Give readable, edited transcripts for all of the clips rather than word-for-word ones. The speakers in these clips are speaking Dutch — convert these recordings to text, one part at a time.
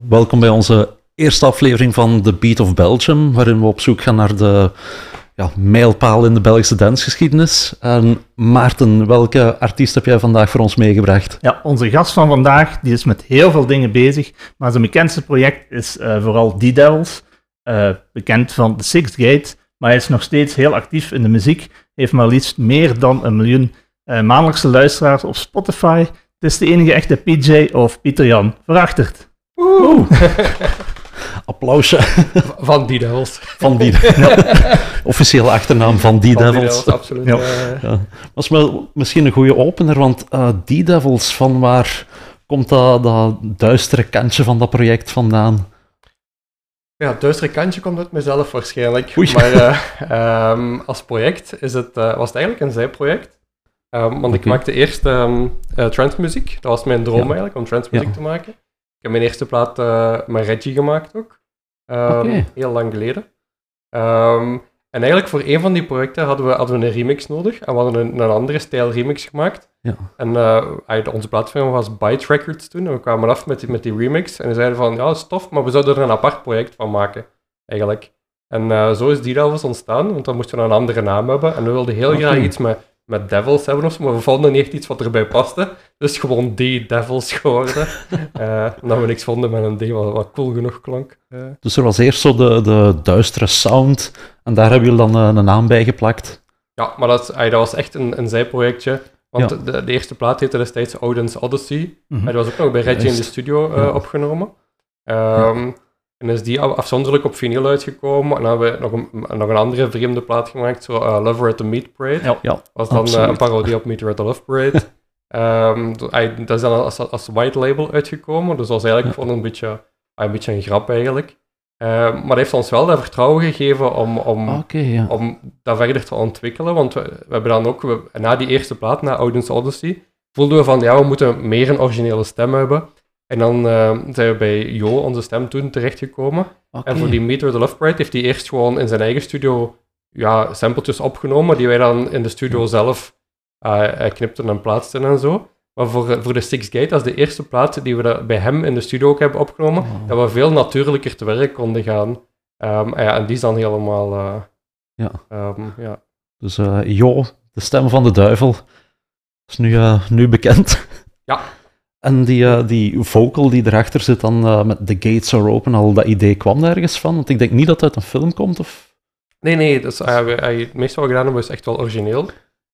Welkom bij onze eerste aflevering van The Beat of Belgium, waarin we op zoek gaan naar de mijlpaal in de Belgische dansgeschiedenis. En Maarten, welke artiest heb jij vandaag voor ons meegebracht? Ja, onze gast van vandaag die is met heel veel dingen bezig, maar zijn bekendste project is vooral D-Devils, bekend van The Sixth Gate, maar hij is nog steeds heel actief in de muziek, heeft maar liefst meer dan 1 miljoen maandelijkse luisteraars op Spotify. Het is de enige echte PJ of Pieter Jan Verachterd. Applausje. Van D-Devils. Van die, officiële achternaam van D-Devils. Absoluut. Ja. Dat is wel misschien een goede opener, want D-Devils, van waar komt dat duistere kantje van dat project vandaan? Ja, het duistere kantje komt uit mezelf waarschijnlijk. Oei. Maar als project was het eigenlijk een zijproject. Want ik maakte eerst trancemuziek. Dat was mijn droom eigenlijk, om trancemuziek te maken. Ik heb mijn eerste plaat met Reggie gemaakt ook. Heel lang geleden. En eigenlijk voor een van die projecten hadden we een remix nodig. En we hadden een andere stijl remix gemaakt. Ja. En onze platform was Byte Records toen. En we kwamen af met die remix. En we zeiden van, ja, dat is tof, maar we zouden er een apart project van maken. Eigenlijk. En zo is D-Devils ontstaan, want dan moesten we een andere naam hebben. En we wilden heel graag iets met Devils hebben of zo, maar we vonden niet echt iets wat erbij paste. Dus gewoon D-Devils geworden. Omdat we niks vonden met een D wat cool genoeg klonk. Dus er was eerst zo de duistere sound, en daar hebben jullie dan een naam bij geplakt. Ja, maar dat was echt een zijprojectje. Want de eerste plaat heette destijds Odin's Odyssey. Dat was ook nog bij Reggie in de studio opgenomen. En is die afzonderlijk op vinyl uitgekomen. En dan hebben we nog een andere vreemde plaat gemaakt, zo Lover at the Meat Parade. Ja, was dan een parodie op Meteor at the Love Parade. Dat is dan als white label uitgekomen, dus dat was eigenlijk gewoon een beetje een grap eigenlijk. Maar dat heeft ons wel dat vertrouwen gegeven om dat verder te ontwikkelen, want we hebben dan ook, na die eerste plaat, na Odin's Odyssey, voelden we van, ja, we moeten meer een originele stem hebben. En dan zijn we bij Jo, onze stem, toen terechtgekomen. En voor die Meteor the Love Parade heeft hij eerst gewoon in zijn eigen studio sampletjes opgenomen, die wij dan in de studio zelf knipten en plaatsten en zo. Maar voor de Sixth Gate, dat is de eerste plaat die we bij hem in de studio ook hebben opgenomen, dat we veel natuurlijker te werk konden gaan. En die is dan helemaal... Dus Jo, de stem van de duivel, is nu bekend. Ja. En die vocal die erachter zit dan met The Gates Are Open, al dat idee kwam daar ergens van? Want ik denk niet dat het uit een film komt, of... Nee, dus, het meeste wat we gedaan hebben is echt wel origineel.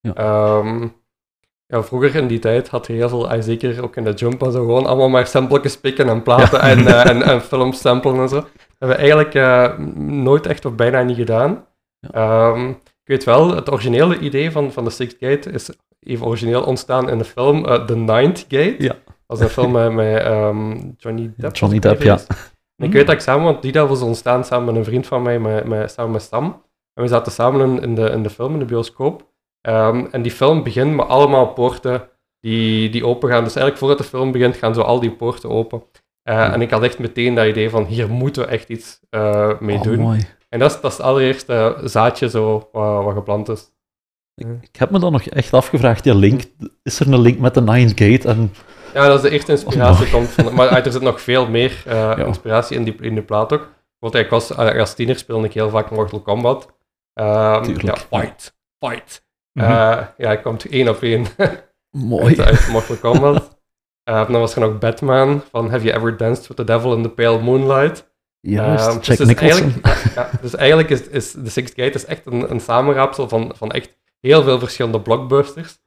Ja. Vroeger in die tijd had je heel veel, zeker ook in de jump en zo, gewoon allemaal maar sampletjes pikken en platen en films samplen en zo. Dat hebben we eigenlijk nooit echt of bijna niet gedaan. Ik weet wel, het originele idee van The Sixth Gate is even origineel ontstaan in de film The Ninth Gate. Ja. Dat is een film met Johnny Depp. Johnny Depp, ja. En ik weet dat ik samen, want die was ontstaan samen met een vriend van mij, samen met Sam. En we zaten samen in de film, in de bioscoop. En die film begint met allemaal poorten die open gaan. Dus eigenlijk voordat de film begint, gaan zo al die poorten open. En ik had echt meteen dat idee van, hier moeten we echt iets mee doen. Mooi. En dat is het allereerste zaadje zo, wat geplant is. Ik heb me dan nog echt afgevraagd, die link, is er een link met de Ninth Gate? En... Ja, dat is de eerste inspiratie. Maar er zit nog veel meer inspiratie in de plaat ook. Want als tiener speelde ik heel vaak Mortal Kombat. Fight. Ik kwam 1 op 1 Mooi. uit Mortal Kombat. Dan was er nog Batman, van Have You Ever Danced with the Devil in the Pale Moonlight? Juist, Jack Nicholson. Dus eigenlijk is The Sixth Gate is echt een samenraapsel van echt heel veel verschillende blockbusters.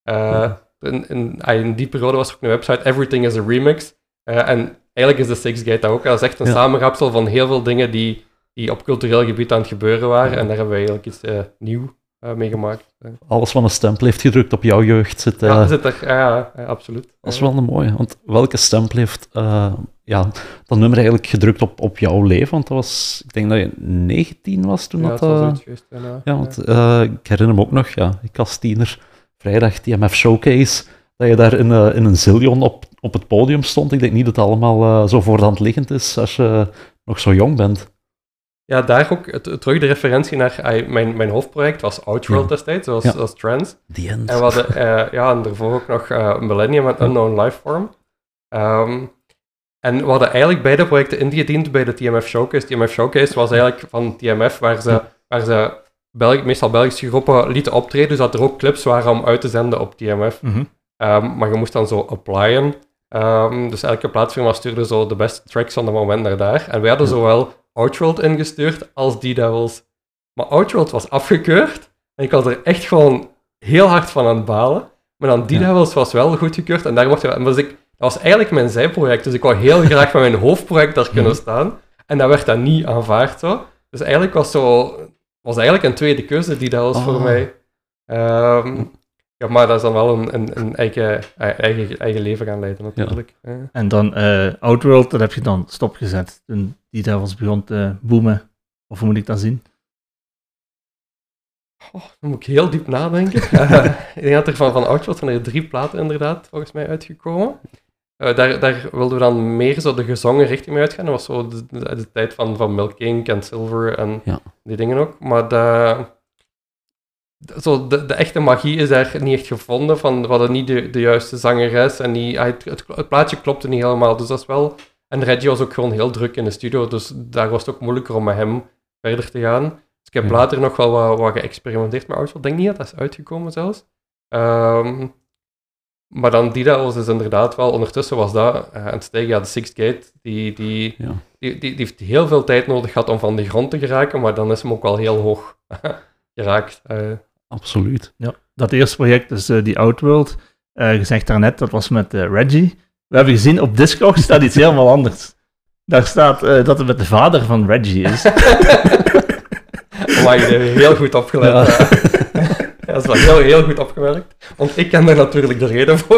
In die periode was er ook een website, Everything is a Remix. En eigenlijk is The Sixth Gate dat ook. Dat is echt een samenraapsel van heel veel dingen die op cultureel gebied aan het gebeuren waren. En daar hebben we eigenlijk iets nieuw mee gemaakt. Alles wat een stempel heeft gedrukt op jouw jeugd zit... zit er. Ja, absoluut. Dat is wel een mooie. Want welke stempel heeft dat nummer eigenlijk gedrukt op jouw leven? Want dat was... Ik denk dat je 19 was toen dat... Ja, het was zoiets geweest. Want ik herinner me ook nog, ik als tiener, vrijdag TMF Showcase, dat je daar in een zillion op het podium stond. Ik denk niet dat het allemaal zo voor de hand liggend is als je nog zo jong bent. Ja, daar ook terug de referentie naar mijn hoofdproject was Outworld destijds, zoals Trance. The End. En we hadden en daarvoor ook nog Millennium en Unknown Lifeform. En we hadden eigenlijk beide projecten ingediend bij de TMF Showcase. TMF Showcase was eigenlijk van TMF, waar ze meestal Belgische groepen lieten optreden, dus dat er ook clips waren om uit te zenden op TMF. Maar je moest dan zo applyen. Dus elke plaatsfirma stuurde zo de beste tracks van het moment naar daar. En wij hadden zowel Outworld ingestuurd als D-Devils. Maar Outworld was afgekeurd. En ik was er echt gewoon heel hard van aan het balen. Maar dan D-Devils was wel goedgekeurd. En daar mocht dat was eigenlijk mijn zijproject. Dus ik wou heel graag met mijn hoofdproject daar kunnen staan. En dat werd dan niet aanvaard zo. Dus eigenlijk was eigenlijk een tweede keuze D-Devils voor mij. Ja, maar dat is dan wel een eigen leven gaan leiden, natuurlijk. Ja. En dan Outworld, dat heb je dan stopgezet toen D-Devils begon te boomen. Of hoe moet ik dat zien? Dan moet ik heel diep nadenken. Ik denk dat er van Outworld zijn er 3 platen inderdaad, volgens mij, uitgekomen. Daar wilden we dan meer zo de gezongen richting mee uitgaan. Dat was zo de tijd van Milk King en Silver en die dingen ook. Maar de echte magie is daar niet echt gevonden. We hadden niet de juiste zangeres en het plaatje klopte niet helemaal. Dus dat is wel... En Reggie was ook gewoon heel druk in de studio, dus daar was het ook moeilijker om met hem verder te gaan. Dus ik heb later nog wel wat geëxperimenteerd met Outworld. Ik denk niet dat dat is uitgekomen zelfs. Maar dan D-Devils is inderdaad wel... Ondertussen was dat aan het stijgen. Ja, de Sixth Gate, die heeft heel veel tijd nodig gehad om van de grond te geraken, maar dan is hem ook wel heel hoog geraakt. Absoluut. Ja, dat eerste project is die Outworld. Je zegt daarnet, dat was met Reggie. We hebben gezien, op Discord staat iets helemaal anders. Daar staat dat het met de vader van Reggie is. Maar je hebt heel goed opgelet. Ja. Dat is wel heel, heel goed opgewerkt. Want ik ken daar natuurlijk de reden voor.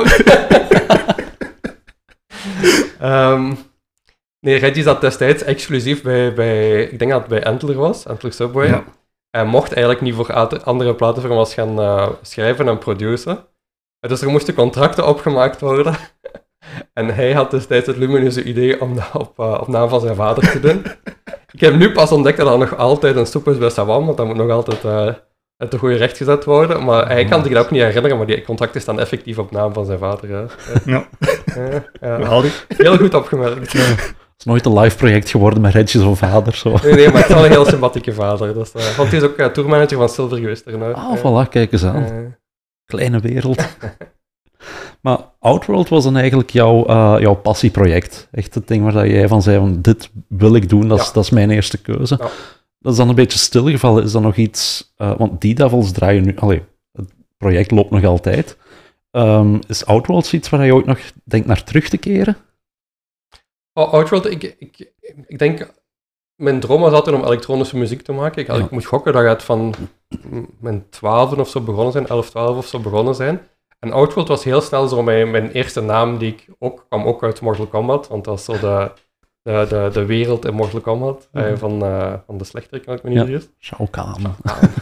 Nee, Reggie zat destijds exclusief bij ik denk dat het bij Antler was, Antler Subway. Ja. Hij mocht eigenlijk niet voor andere platenfirma's gaan schrijven en produceren. Dus er moesten contracten opgemaakt worden. En hij had destijds het lumineuze idee om dat op naam van zijn vader te doen. Ik heb nu pas ontdekt dat dat nog altijd een stoep is bij Sawan, want dat moet nog altijd uit de goede recht gezet worden. Maar hij kan zich dat ook niet herinneren, maar die contract is dan effectief op naam van zijn vader. Ja. Heel goed opgemerkt. Ja. Het is nooit een live project geworden met Reggie zo'n vader. Zo. Nee, maar het is wel een heel sympathieke vader. Dus, want hij is ook tourmanager van Silver geweest daarna. Voilà, kijk eens aan. Kleine wereld. Maar Outworld was dan eigenlijk jouw passieproject. Echt het ding waar jij van zei, van, dit wil ik doen, dat is mijn eerste keuze. Ja. Dat is dan een beetje stilgevallen. Is dat nog iets... want D-Devils draaien nu... het project loopt nog altijd. Is Outworld iets waar je ooit nog denkt naar terug te keren? Outworld, ik denk... Mijn droom was altijd om elektronische muziek te maken. Ik moet gokken dat het van mijn 12 of zo begonnen zijn, 11, 12 of zo begonnen zijn. En Outworld was heel snel zo mijn eerste naam, die kwam ook uit Mortal Kombat, want dat was zo de wereld in Mortal Kombat, van de slechterik, kan ik me niet vergis. Shao Kahn.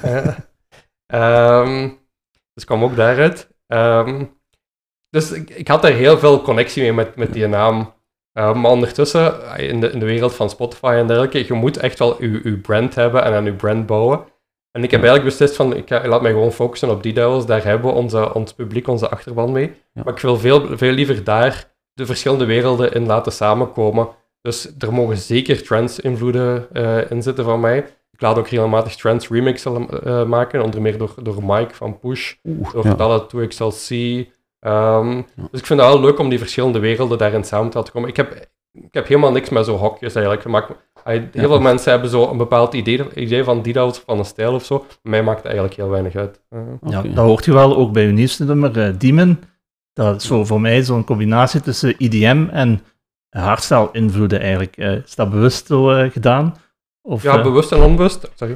Dus kwam ook daaruit. Dus ik had daar heel veel connectie mee met die naam. Maar ondertussen, in de wereld van Spotify en dergelijke, je moet echt wel je brand hebben en aan je brand bouwen. En ik heb eigenlijk beslist van, laat mij gewoon focussen op D-Devils, daar hebben we ons publiek, onze achterban mee. Ja. Maar ik wil veel liever daar de verschillende werelden in laten samenkomen. Dus er mogen zeker trance-invloeden in zitten van mij. Ik laat ook regelmatig trance-remixen maken, onder meer door Mike van Push, door Dalla 2XLC. Dus ik vind het wel leuk om die verschillende werelden daarin samen te laten komen. Ik heb helemaal niks met zo'n hokjes eigenlijk. Heel veel mensen hebben zo een bepaald idee van D-Devils, van een stijl of zo. Mij maakt het eigenlijk heel weinig uit. Ja, dat hoort je wel ook bij je nieuwste nummer, Demon. Dat is zo voor mij zo'n combinatie tussen IDM en hardstyle invloeden eigenlijk. Is dat bewust zo gedaan? Of, bewust en onbewust. Sorry.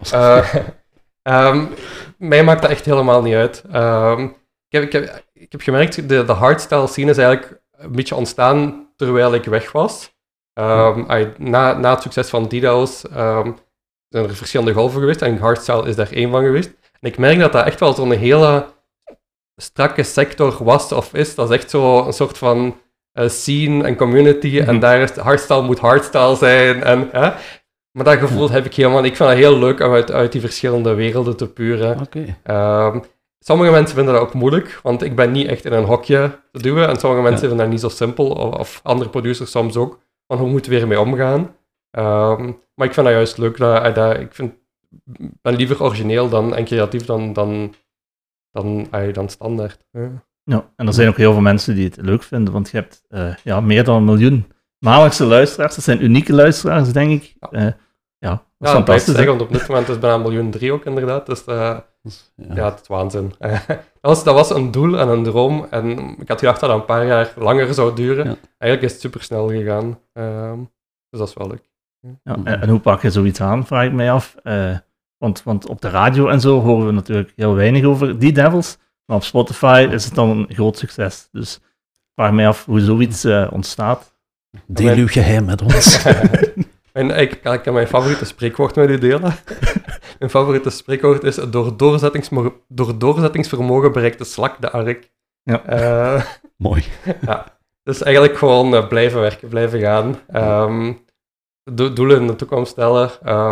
Mij maakt dat echt helemaal niet uit. Ik heb gemerkt, de hardstyle scene is eigenlijk een beetje ontstaan terwijl ik weg was. Na het succes van D-Devils zijn er verschillende golven geweest en hardstyle is daar één van geweest. En ik merk dat echt wel zo'n hele strakke sector was of is. Dat is echt zo een soort van scene en community en daar is hardstyle moet hardstyle zijn. Maar dat gevoel heb ik helemaal. Ik vind het heel leuk om uit die verschillende werelden te puren. sommige mensen vinden dat ook moeilijk, want ik ben niet echt in een hokje te duwen. En sommige mensen vinden dat niet zo simpel, of andere producers soms ook, van hoe moeten we ermee omgaan. Maar ik vind dat juist leuk. Ik ben liever origineel en creatief dan standaard. Ja, en er zijn ook heel veel mensen die het leuk vinden, want je hebt meer dan 1 miljoen maandelijkse luisteraars. Dat zijn unieke luisteraars, denk ik. Dat is fantastisch. Zeggen, want op dit moment is het bijna 1,3 miljoen ook, inderdaad. Dus het is waanzin. Dat was een doel en een droom. En ik had gedacht dat het een paar jaar langer zou duren. Ja. Eigenlijk is het supersnel gegaan. Dus dat is wel leuk. Ja, en hoe pak je zoiets aan, vraag ik mij af. Want op de radio en zo horen we natuurlijk heel weinig over die Devils. Maar op Spotify is het dan een groot succes. Dus ik vraag mij af hoe zoiets ontstaat. Deel uw geheim met ons. Ik kan mijn favoriete spreekwoord met u delen. Mijn favoriete spreekwoord is: door doorzettingsvermogen bereikt de slak de ark. Ja. Mooi. Ja. Dus eigenlijk gewoon blijven werken, blijven gaan. Doelen in de toekomst stellen.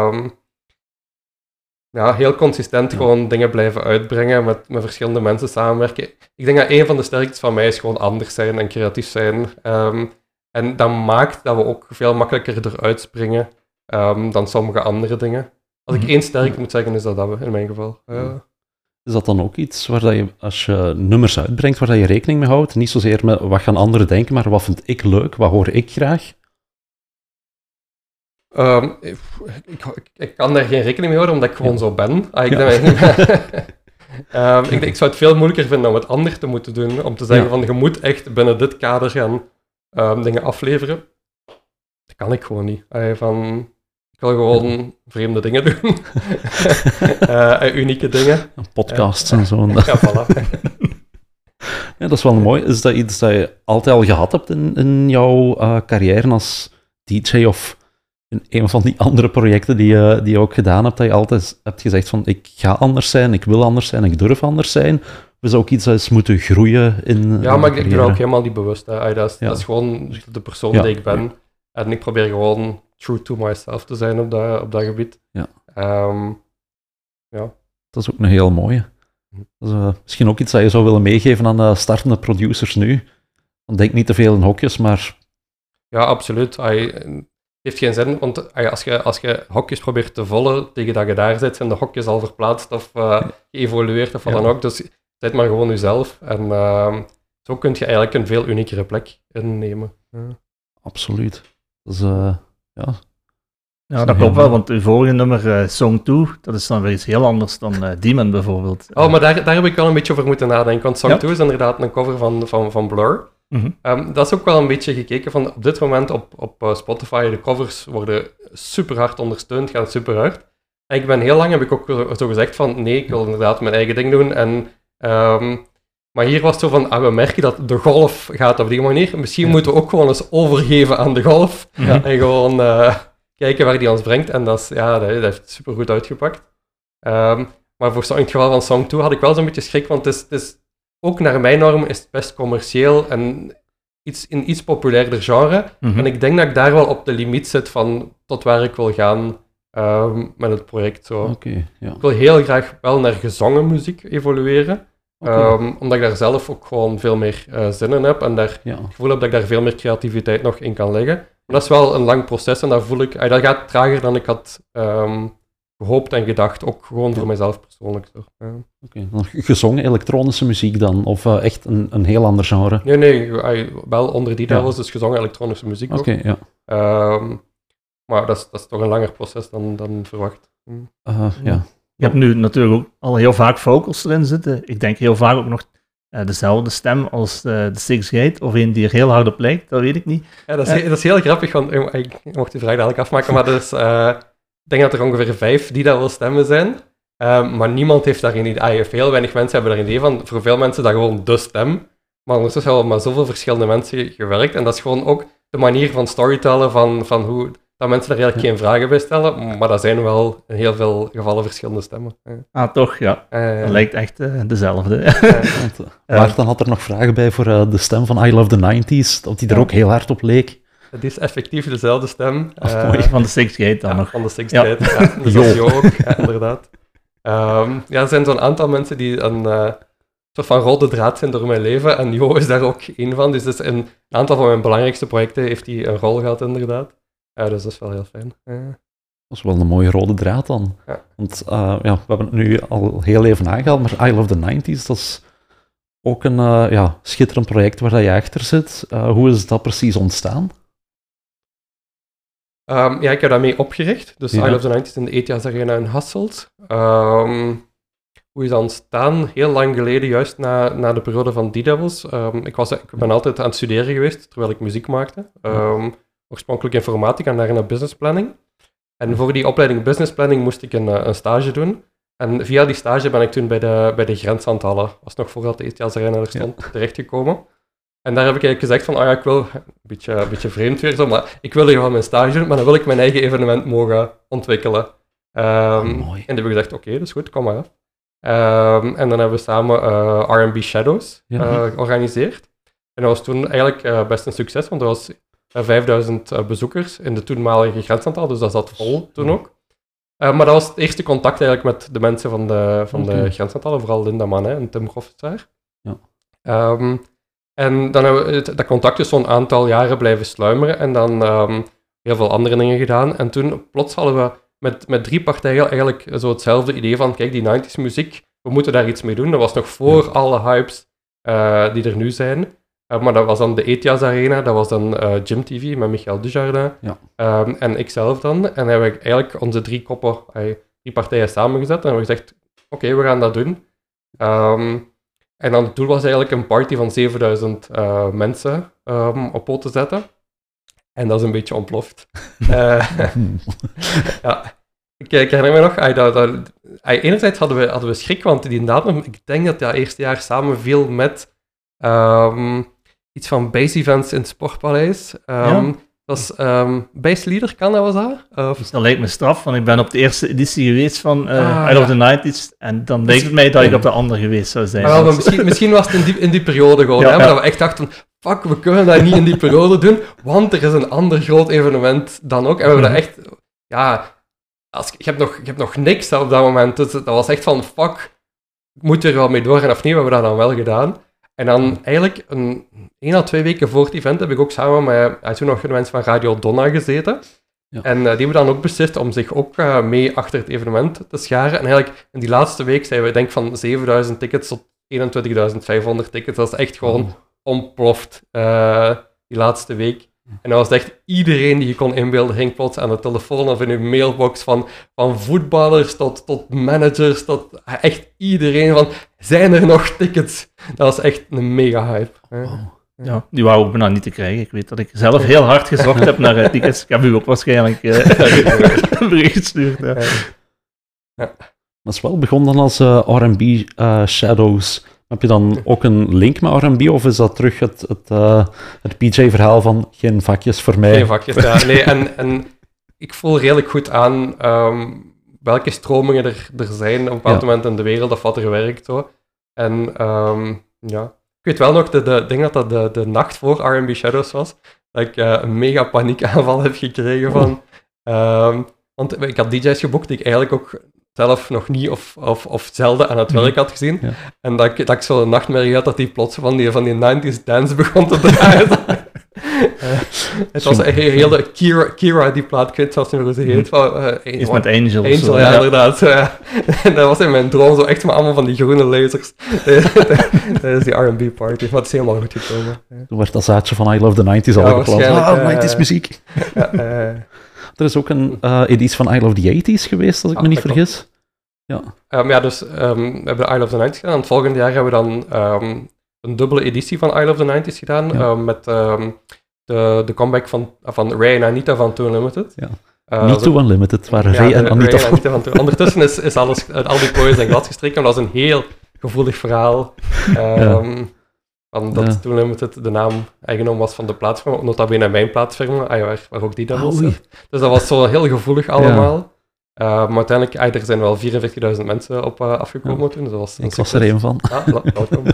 Heel consistent gewoon dingen blijven uitbrengen, met verschillende mensen samenwerken. Ik denk dat een van de sterktes van mij is gewoon anders zijn en creatief zijn. En dat maakt dat we ook veel makkelijker eruit springen dan sommige andere dingen. Als ik één sterkte moet zeggen, is dat in mijn geval. Is dat dan ook iets waar dat je, als je nummers uitbrengt, waar dat je rekening mee houdt? Niet zozeer met wat gaan anderen denken, maar wat vind ik leuk, wat hoor ik graag? Ik kan daar geen rekening mee houden, omdat ik gewoon zo ben. Ik zou het veel moeilijker vinden om het anders te moeten doen. Om te zeggen van, je moet echt binnen dit kader gaan dingen afleveren. Dat kan ik gewoon niet. Ik wil gewoon vreemde dingen doen. Unieke dingen. Podcasts en zo. Ja, voilà. Ja, dat is wel mooi. Is dat iets dat je altijd al gehad hebt in jouw carrière als DJ of in een van die andere projecten die je ook gedaan hebt, dat je altijd hebt gezegd van ik ga anders zijn, ik wil anders zijn, ik durf anders zijn? Of is dat ook iets dat is moeten groeien in Ja, maar ik ben ook helemaal niet bewust. Dat is gewoon de persoon die ik ben. En ik probeer gewoon true to myself te zijn op dat gebied. Ja. Ja. Dat is ook een heel mooie. Dat is misschien ook iets dat je zou willen meegeven aan de startende producers nu. Want denk niet te veel in hokjes, maar... Ja, absoluut. Heeft geen zin, want als je hokjes probeert te vullen tegen dat je daar zit, zijn de hokjes al verplaatst of geëvolueerd of wat dan ook. Dus zet maar gewoon jezelf. En zo kun je eigenlijk een veel uniekere plek innemen. Absoluut. Dus, Ja, dat klopt wel, want uw vorige nummer, Song 2, dat is dan weer iets heel anders dan Demon bijvoorbeeld. Oh, maar daar heb ik wel een beetje over moeten nadenken, want Song 2 is inderdaad een cover van Blur. Mm-hmm. Dat is ook wel een beetje gekeken van op dit moment op Spotify, de covers worden super hard ondersteund, gaan super hard. En ik ben heel lang, heb ik ook zo gezegd van nee, ik wil inderdaad mijn eigen ding doen. En, maar hier was het zo van, we merken dat de golf gaat op die manier. Misschien moeten we ook gewoon eens overgeven aan de golf. En gewoon kijken waar die ons brengt. En dat heeft super goed uitgepakt. Maar in het geval van Song 2 had ik wel zo'n beetje schrik, want het is ook naar mijn norm is het best commercieel en in iets populairder genre. Mm-hmm. En ik denk dat ik daar wel op de limiet zit van tot waar ik wil gaan met het project. Zo. Okay, ja. Ik wil heel graag wel naar gezongen muziek evolueren. Omdat ik daar zelf ook gewoon veel meer zin in heb en het gevoel heb dat ik daar veel meer creativiteit nog in kan leggen. Maar dat is wel een lang proces en dat voel ik, dat gaat trager dan ik had gehoopt en gedacht, ook gewoon voor mezelf persoonlijk. Oké. Gezongen elektronische muziek dan, of echt een heel ander genre? Nee, wel onder die Devils, dus gezongen elektronische muziek. Oké, ja. Maar dat is toch een langer proces dan verwacht. Ja. Je hebt nu natuurlijk ook al heel vaak vocals erin zitten. Ik denk heel vaak ook nog dezelfde stem als de Six Gate, of een die er heel hard op lijkt, dat weet ik niet. Ja, dat is heel grappig, want ik mocht die vraag dadelijk afmaken, maar dus, ik denk dat er ongeveer 5 die dat wel stemmen zijn, maar niemand heeft daar een idee. Heel weinig mensen hebben daar een idee van. Voor veel mensen dat gewoon de stem, maar ondertussen hebben we met zoveel verschillende mensen gewerkt, en dat is gewoon ook de manier van storytellen, van hoe dat mensen daar eigenlijk geen vragen bij stellen, maar dat zijn wel in heel veel gevallen verschillende stemmen. Toch, ja. Dat lijkt echt dezelfde. Maarten had er nog vragen bij voor de stem van I Love the 90s, dat die er ook heel hard op leek. Het is effectief dezelfde stem. Van de Six Gate dan nog. Van de Six Gate, dus dat is Jo ook, inderdaad. Er zijn zo'n aantal mensen die een soort van rode draad zijn door mijn leven. En Jo is daar ook één van. Dus in een aantal van mijn belangrijkste projecten heeft hij een rol gehad, inderdaad. Dus dat is wel heel fijn. Dat is wel een mooie rode draad dan. Ja. Want we hebben het nu al heel even aangehaald, maar I Love the 90s, dat is ook een schitterend project waar je achter zit. Hoe is dat precies ontstaan? Ik heb dat mee opgericht. Dus Ja. I Love the 90s in de ETIAS Arena in Hasselt. Hoe is dat ontstaan? Heel lang geleden, juist na de periode van D-Devils. Ik ben altijd aan het studeren geweest, terwijl ik muziek maakte. Oorspronkelijk informatica en daarna business planning. En voor die opleiding business planning moest ik een stage doen. En via die stage ben ik toen bij de Grensaandhallen, was nog voordat de ETIAS Arena er stond, terechtgekomen. En daar heb ik eigenlijk gezegd van, ik wil, een beetje vreemd weer zo, maar ik wil hier wel mijn stage doen, maar dan wil ik mijn eigen evenement mogen ontwikkelen. Mooi. En die hebben gezegd, oké, dat is goed, kom maar af. En dan hebben we samen R&B Shadows georganiseerd. En dat was toen eigenlijk best een succes, want er was 5000 bezoekers in de toenmalige Grensaandhal, dus dat zat vol toen ook. Maar dat was het eerste contact eigenlijk met de mensen van de Grensaandhallen, vooral Linda Man en Tim Grofstaar. Ja. En dan hebben we dat contact dus zo'n aantal jaren blijven sluimeren en dan heel veel andere dingen gedaan. En toen plots hadden we met 3 partijen eigenlijk zo hetzelfde idee van, kijk, die 90s muziek, we moeten daar iets mee doen. Dat was nog voor alle hypes die er nu zijn. Maar dat was dan de ETIAS Arena, dat was dan Gym TV met Michael Dujardin en ikzelf dan. En hebben we eigenlijk onze 3 partijen samengezet en hebben we gezegd, oké, we gaan dat doen. En dan het doel was eigenlijk een party van 7000 mensen op poten te zetten. En dat is een beetje ontploft. Ik herinner me nog, enerzijds hadden we schrik, want die datum, ik denk dat dat eerste jaar samenviel met iets van base events in het Sportpaleis. Dat was Base Leader, was dat? Dus dat lijkt me straf, want ik ben op de eerste editie geweest van I Love the 90s en dan lijkt het mij dat ik op de andere geweest zou zijn. Maar misschien was het in die periode gewoon, maar dat we echt dachten, fuck, we kunnen dat niet in die periode doen, want er is een ander groot evenement dan ook. En we hebben dat echt, je hebt nog niks op dat moment, dus dat was echt van, fuck, moet je er wel mee doorgaan of niet? We hebben dat dan wel gedaan. En dan eigenlijk 1 à 2 weken voor het event heb ik ook samen met toen nog de mensen van Radio Donna gezeten. Ja. En die hebben dan ook beslist om zich ook mee achter het evenement te scharen. En eigenlijk in die laatste week zijn we denk van 7000 tickets tot 21.500 tickets. Dat is echt gewoon ontploft die laatste week. En dat was echt iedereen die je kon inbeelden, ging plots aan de telefoon of in je mailbox van voetballers tot managers, tot echt iedereen van, zijn er nog tickets? Dat was echt een mega hype. Ja, die wou ook bijna niet te krijgen. Ik weet dat ik zelf heel hard gezocht heb naar tickets. Ik heb u ook waarschijnlijk een bericht gestuurd. Dat is wel begonnen als R&B Shadows. Heb je dan ook een link met R&B, of is dat terug het PJ-verhaal van geen vakjes voor mij? Geen vakjes, ja. Nee, en ik voel redelijk goed aan welke stromingen er zijn op een bepaald moment in de wereld, of wat er werkt. Zo. En ik weet wel nog, ik denk dat de nacht voor R&B Shadows was, dat ik een mega paniekaanval heb gekregen van... want ik had DJ's geboekt die ik eigenlijk ook zelf nog niet of zelden aan het werk had gezien. Ja. En dat ik zo een nachtmerrie had dat die plots van die 90s dance begon te draaien. Het was een hele Kira, die plaat, ik weet zelfs niet meer hoe ze heet. Iets met Angel. Angel, ja, inderdaad. En dat was in mijn droom zo echt maar allemaal van die groene lasers. Dat is die R&B party, maar het is helemaal goed gekomen. Toen werd dat zaadje van I Love the 90s al geplant. 90s muziek. Er is ook een editie van I Love the 80s geweest, als ik me niet vergis. Dus we hebben I Love the 90s gedaan. En het volgende jaar hebben we dan een dubbele editie van I Love the 90s gedaan, met de comeback van Ray en Anita van Too Unlimited. Niet Too Unlimited, waar Ray en Anita van Too. Ondertussen is alles, al die plooien zijn gladgestreken, maar dat is een heel gevoelig verhaal. Dat Too Unlimited de naam eigendom was van de plaatsfirma, nota bene mijn plaatsfirma, waar ook die dan was. Dus dat was zo heel gevoelig allemaal. Maar uiteindelijk, er zijn wel 44.000 mensen op afgekomen toen. Dus dat was ik was er een van. Welkom.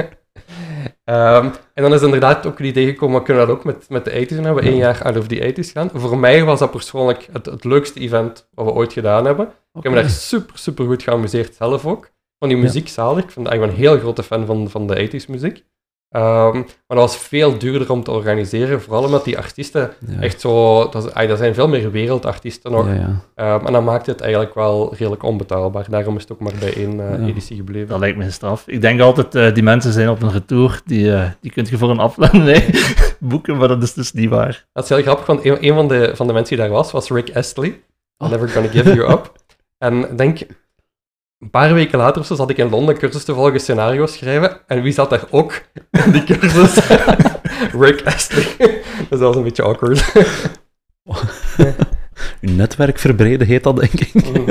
En dan is inderdaad ook het idee gekomen, we kunnen dat ook met de 80's doen. We hebben 1 jaar out of the 80's gedaan. Voor mij was dat persoonlijk het leukste event wat we ooit gedaan hebben. Ik heb me daar super goed geamuseerd zelf ook. Van die muziek zalig. Ik ben een heel grote fan van de 80s muziek. Maar dat was veel duurder om te organiseren, vooral omdat die artiesten echt zo... Dat zijn veel meer wereldartiesten nog. En dat maakt het eigenlijk wel redelijk onbetaalbaar. Daarom is het ook maar bij één editie gebleven. Dat lijkt me straf. Ik denk altijd, die mensen zijn op een retour, die kun je voor een afwending boeken, maar dat is dus niet waar. Dat is heel grappig, want een van de mensen die daar was Rick Astley. Never Gonna Give You Up. En denk... Een paar weken later of zo zat ik in Londen cursus te volgen scenario's schrijven. En wie zat daar ook in die cursus? Rick Astley. Dus dat was een beetje awkward. Uw netwerk verbreden heet dat, denk ik.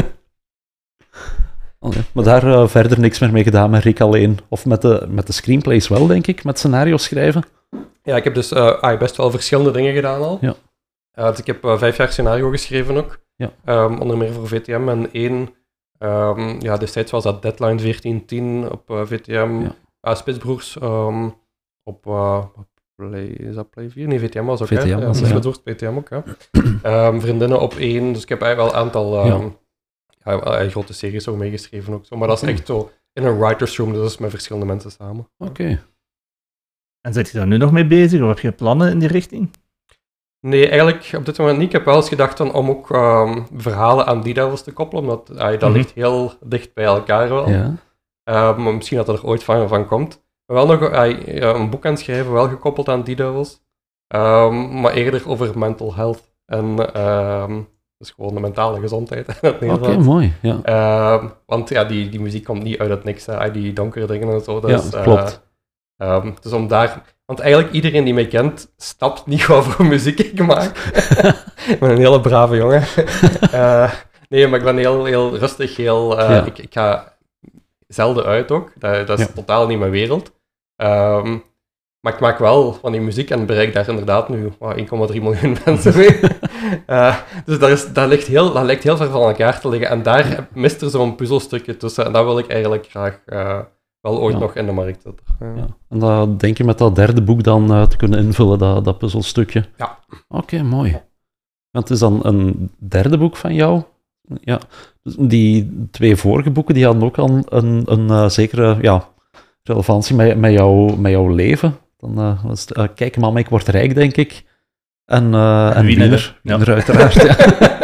Maar daar verder niks meer mee gedaan met Rick alleen. Of met de screenplays wel, denk ik, met scenario's schrijven. Ja, ik heb dus best wel verschillende dingen gedaan al. Ja. Dus ik heb 5 jaar scenario geschreven ook. Ja. Onder meer voor VTM en 1... destijds was dat Deadline 1410 op VTM. Spitsbroers op Play... Is dat Play 4? Nee, VTM was ook, VTM hè? was, Spitsbroers, VTM ook, hè? Vriendinnen op 1. Dus ik heb eigenlijk wel een aantal grote series ook meegeschreven ook zo. Maar dat is echt zo in een writer's room, dus dat is met verschillende mensen samen. Oké. En zit je daar nu nog mee bezig, of heb je plannen in die richting? Nee, eigenlijk op dit moment niet. Ik heb wel eens gedacht om ook verhalen aan die devils te koppelen, omdat dat ligt heel dicht bij elkaar wel. Ja. Maar misschien dat er ooit van komt. Maar wel nog een boek aan het schrijven, wel gekoppeld aan die devils. Maar eerder over mental health en dus gewoon de mentale gezondheid. Oké, mooi. Ja. Want die muziek komt niet uit het niks, hè. Die donkere dingen en zo. Klopt. Dus om daar... Want eigenlijk iedereen die mij kent, snapt niet wat voor muziek ik maak. Ik ben een hele brave jongen. Nee, maar ik ben heel rustig, ik ga zelden uit ook. Dat is totaal niet mijn wereld. Maar ik maak wel van die muziek en bereik daar inderdaad nu 1,3 miljoen mensen mee. Dus dat lijkt heel ver van elkaar te liggen. En daar mist er zo'n puzzelstukje tussen. En dat wil ik eigenlijk graag... wel ooit nog in de markt zetten. Ja. En dat denk je met dat derde boek dan te kunnen invullen, dat puzzelstukje? Ja. Oké, mooi. Want het is dan een derde boek van jou? Ja. Die 2 vorige boeken die hadden ook al een zekere relevantie met jouw leven. Dan was het Kijk mama, ik word rijk, denk ik. En Wiener uiteraard. Ja.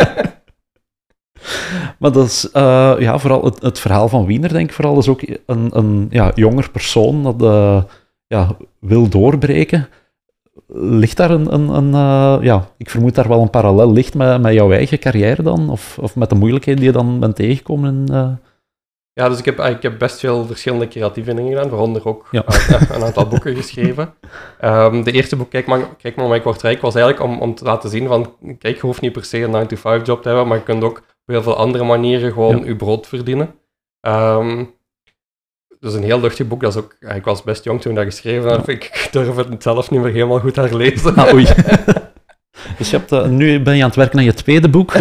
Maar dat is vooral het verhaal van Wiener, denk ik vooral, is ook een jonger persoon dat wil doorbreken. Ligt daar ik vermoed daar wel een parallel ligt met jouw eigen carrière dan? Of met de moeilijkheden die je dan bent tegengekomen? Ja, dus ik heb best veel verschillende creatieve dingen gedaan, waaronder ook een aantal boeken geschreven. De eerste boek, Kijk maar, ik word rijk, was eigenlijk om te laten zien van, kijk, je hoeft niet per se een 9-to-5 job te hebben, maar je kunt ook op heel veel andere manieren gewoon je brood verdienen. Dus een heel luchtig boek, dat is ook, ik was best jong toen ik dat geschreven heb, ik durf het zelf niet meer helemaal goed herlezen. Oei. Dus nu ben je aan het werken aan je tweede boek.